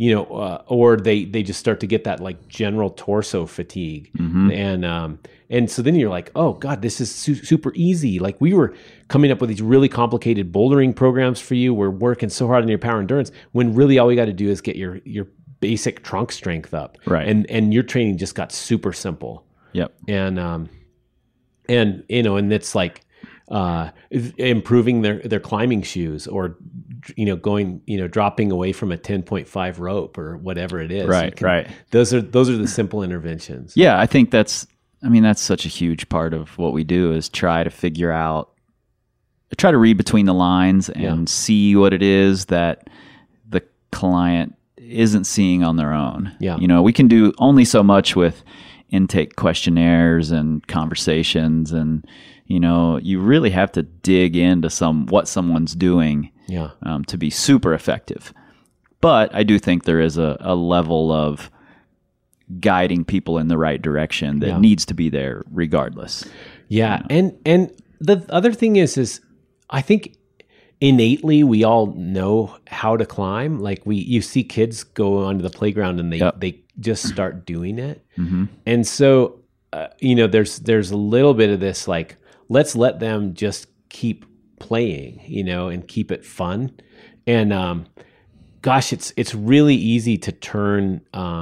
Speaker 4: Or they just start to get that like general torso fatigue.
Speaker 1: Mm-hmm.
Speaker 4: And so then you're like, oh God, this is super easy. Like we were coming up with these really complicated bouldering programs for you. We're working so hard on your power endurance when really all we got to do is get your basic trunk strength up.
Speaker 1: Right.
Speaker 4: And your training just got super simple.
Speaker 1: Yep.
Speaker 4: And it's like, improving their climbing shoes, or dropping away from a 10.5 rope or whatever it is.
Speaker 1: Right.
Speaker 4: Those are the simple interventions.
Speaker 1: Yeah, I think that's such a huge part of what we do, is try to figure out try to read between the lines and see what it is that the client isn't seeing on their own.
Speaker 4: Yeah.
Speaker 1: You know, we can do only so much with intake questionnaires and conversations, and you know, you really have to dig into what someone's doing to be super effective. But I do think there is a level of guiding people in the right direction that needs to be there regardless.
Speaker 4: Yeah. You know? And the other thing is I think innately we all know how to climb. Like you see kids go onto the playground and they just start doing it. Mm-hmm. And so, you know, there's a little bit of this, like, let's let them just keep playing, you know, and keep it fun. And, gosh, it's really easy to turn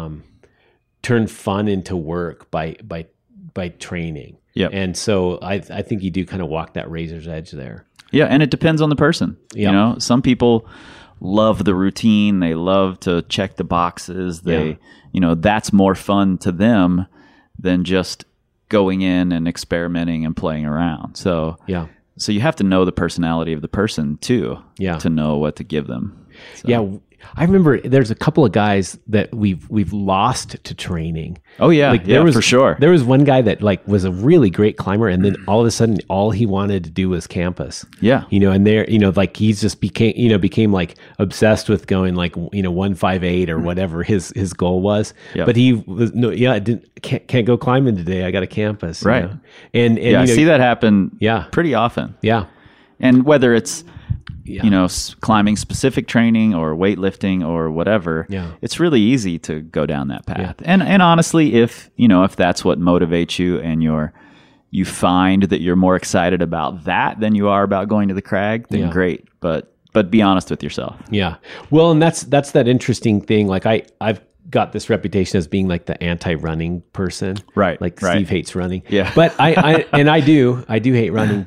Speaker 4: fun into work by training.
Speaker 1: Yep.
Speaker 4: And so I think you do kind of walk that razor's edge there.
Speaker 1: Yeah, and it depends on the person. Yep. You know, some people love the routine. They love to check the boxes. You know, that's more fun to them than just going in and experimenting and playing around. So you have to know the personality of the person too, to know what to give them. So.
Speaker 4: Yeah. I remember there's a couple of guys that we've lost to training.
Speaker 1: Oh yeah, for sure.
Speaker 4: There was one guy that like was a really great climber, and then all of a sudden, all he wanted to do was campus. Yeah, you know, and there, you know, like he's just became like obsessed with going like 158 or whatever his goal was. Yep. But he was can't go climbing today. I got a campus,
Speaker 1: right?
Speaker 4: You know? And
Speaker 1: I see that happen. Pretty often. Yeah, and whether it's you know, climbing specific training or weightlifting or whatever, it's really easy to go down that path. And honestly, if that's what motivates you and you find that you're more excited about that than you are about going to the crag, then great. But be honest with yourself. Yeah. Well, and that's that interesting thing. Like I've got this reputation as being like the anti-running person. Right. Like Steve hates running. Yeah. But I do hate running,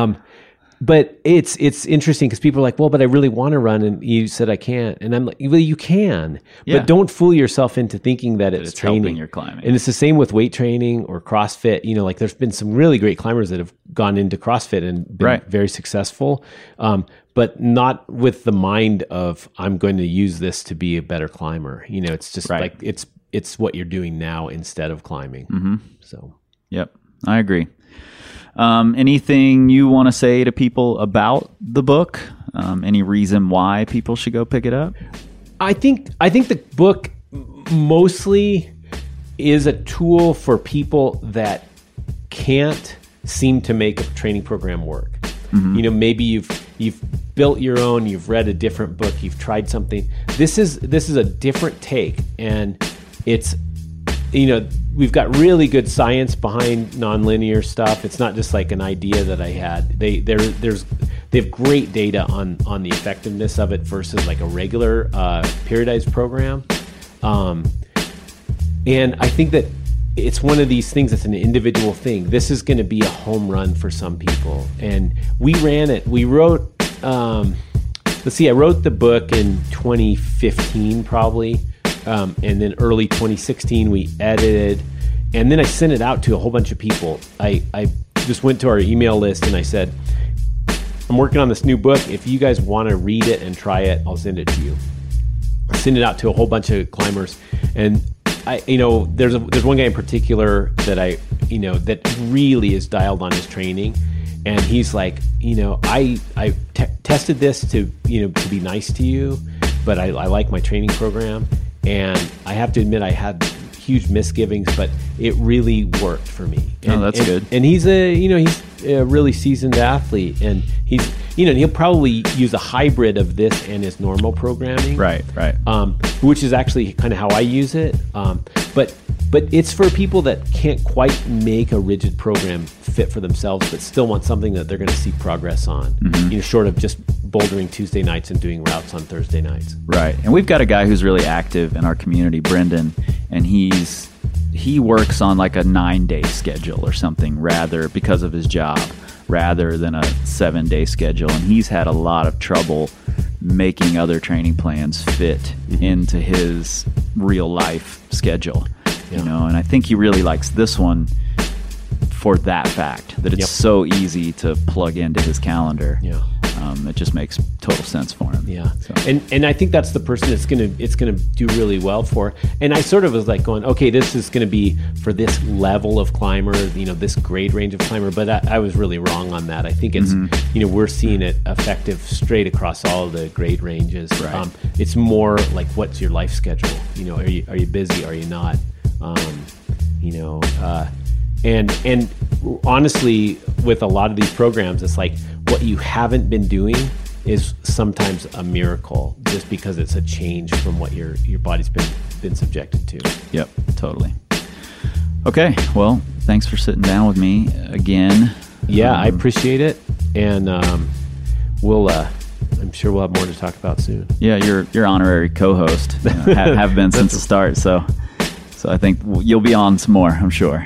Speaker 1: but it's interesting because people are like, well, but I really want to run, and you said I can't, and I'm like, well, you can, but don't fool yourself into thinking that it's training. Helping your climbing. And it's the same with weight training or CrossFit. You know, like there's been some really great climbers that have gone into CrossFit and been very successful, but not with the mind of I'm going to use this to be a better climber. You know, it's just like it's what you're doing now instead of climbing. Mm-hmm. So, yep, I agree. Anything you want to say to people about the book? Any reason why people should go pick it up? I think the book mostly is a tool for people that can't seem to make a training program work. Mm-hmm. You know, maybe you've built your own, you've read a different book, you've tried something. This is a different take, and it's, you know, we've got really good science behind nonlinear stuff. It's not just like an idea that I had. They have great data on the effectiveness of it versus like a regular periodized program. And I think that it's one of these things that's an individual thing. This is going to be a home run for some people. And we ran it. We wrote, I wrote the book in 2015 probably. And then early 2016, we edited, and then I sent it out to a whole bunch of people. I just went to our email list and I said, I'm working on this new book. If you guys want to read it and try it, I'll send it to you. I sent it out to a whole bunch of climbers, and there's one guy in particular that that really is dialed on his training, and he's like, I tested this to be nice to you, but I like my training program. And I have to admit, I had huge misgivings, but it really worked for me. And, that's good. And he's a really seasoned athlete, and he'll probably use a hybrid of this and his normal programming. Right. Which is actually kind of how I use it. But it's for people that can't quite make a rigid program fit for themselves, but still want something that they're going to see progress on. Mm-hmm. Short of just bouldering Tuesday nights and doing routes on Thursday nights. Right. And we've got a guy who's really active in our community, Brendan, and he works on like a 9-day schedule or something because of his job, rather than a 7-day schedule. And he's had a lot of trouble making other training plans fit into his real life schedule. And I think he really likes this one for that fact, that it's so easy to plug into his calendar.
Speaker 4: Yeah.
Speaker 1: It just makes total sense for him.
Speaker 4: Yeah.
Speaker 1: So.
Speaker 4: And I think that's the person it's gonna do really well for. And I sort of was like going, okay, this is gonna be for this level of climber, this grade range of climber, but I was really wrong on that. I think it's we're seeing it effective straight across all the grade ranges.
Speaker 1: Right.
Speaker 4: It's more like, what's your life schedule? Are you busy? Are you not? And honestly, with a lot of these programs, it's like what you haven't been doing is sometimes a miracle, just because it's a change from what your body's been subjected to.
Speaker 1: Yep, totally. Okay, well, thanks for sitting down with me again.
Speaker 4: Yeah, I appreciate it, and we'll. I'm sure we'll have more to talk about soon.
Speaker 1: Yeah, you're honorary co-host. Have been since the start, so I think you'll be on some more, I'm sure.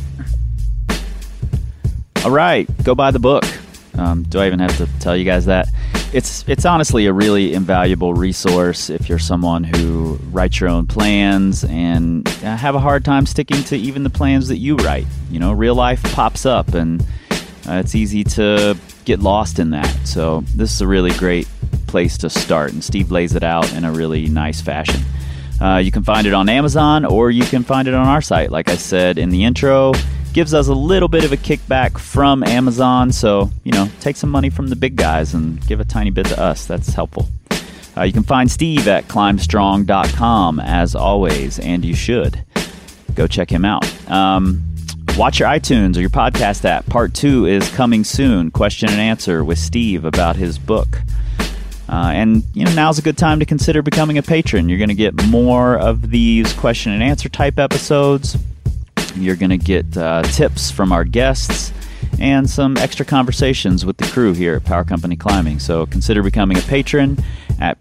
Speaker 1: All right, go buy the book. Do I even have to tell you guys that? It's honestly a really invaluable resource if you're someone who writes your own plans and have a hard time sticking to even the plans that you write. Real life pops up, and it's easy to get lost in that. So this is a really great place to start, and Steve lays it out in a really nice fashion. You can find it on Amazon, or you can find it on our site. Like I said in the intro, gives us a little bit of a kickback from Amazon, so take some money from the big guys and give a tiny bit to us. That's helpful. You can find Steve at climbstrong.com as always, and you should go check him out. Watch your iTunes or your podcast app. Part 2 is coming soon. Question and answer with Steve about his book. And now's a good time to consider becoming a patron. You're going to get more of these question and answer type episodes. You're going to get tips from our guests and some extra conversations with the crew here at Power Company Climbing. So consider becoming a patron at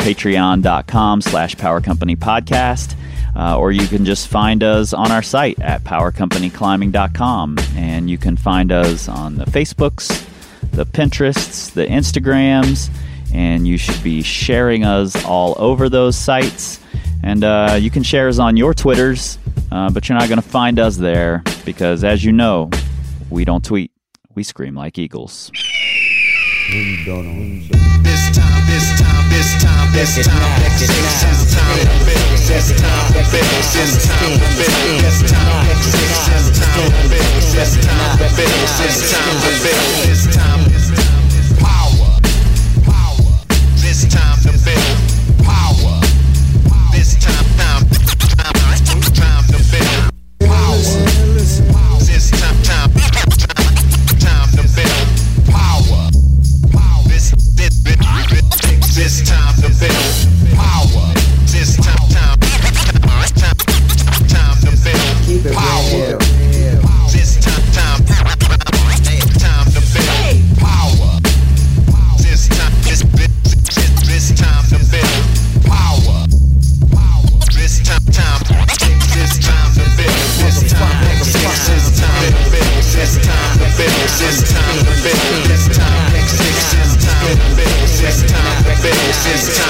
Speaker 1: patreon.com/powercompanypodcast. Or you can just find us on our site at powercompanyclimbing.com. And you can find us on the Facebooks, the Pinterests, the Instagrams, and you should be sharing us all over those sites. And you can share us on your Twitters, but you're not going to find us there because, as you know, we don't tweet. We scream like eagles.
Speaker 2: We don't know.
Speaker 3: This time, this time, this time, this time, this time to build, this time to build, this time to build, this time to build, this time to build, this time to build, this time power, this time to build power, this time to build power, this time to build power. This time to build power. This time to build power. This time to build power. This time to build power. This time to build power. This time to build. This time to build. This time to build. This time to build. This time to build. This time to build. This time to build. This time to build.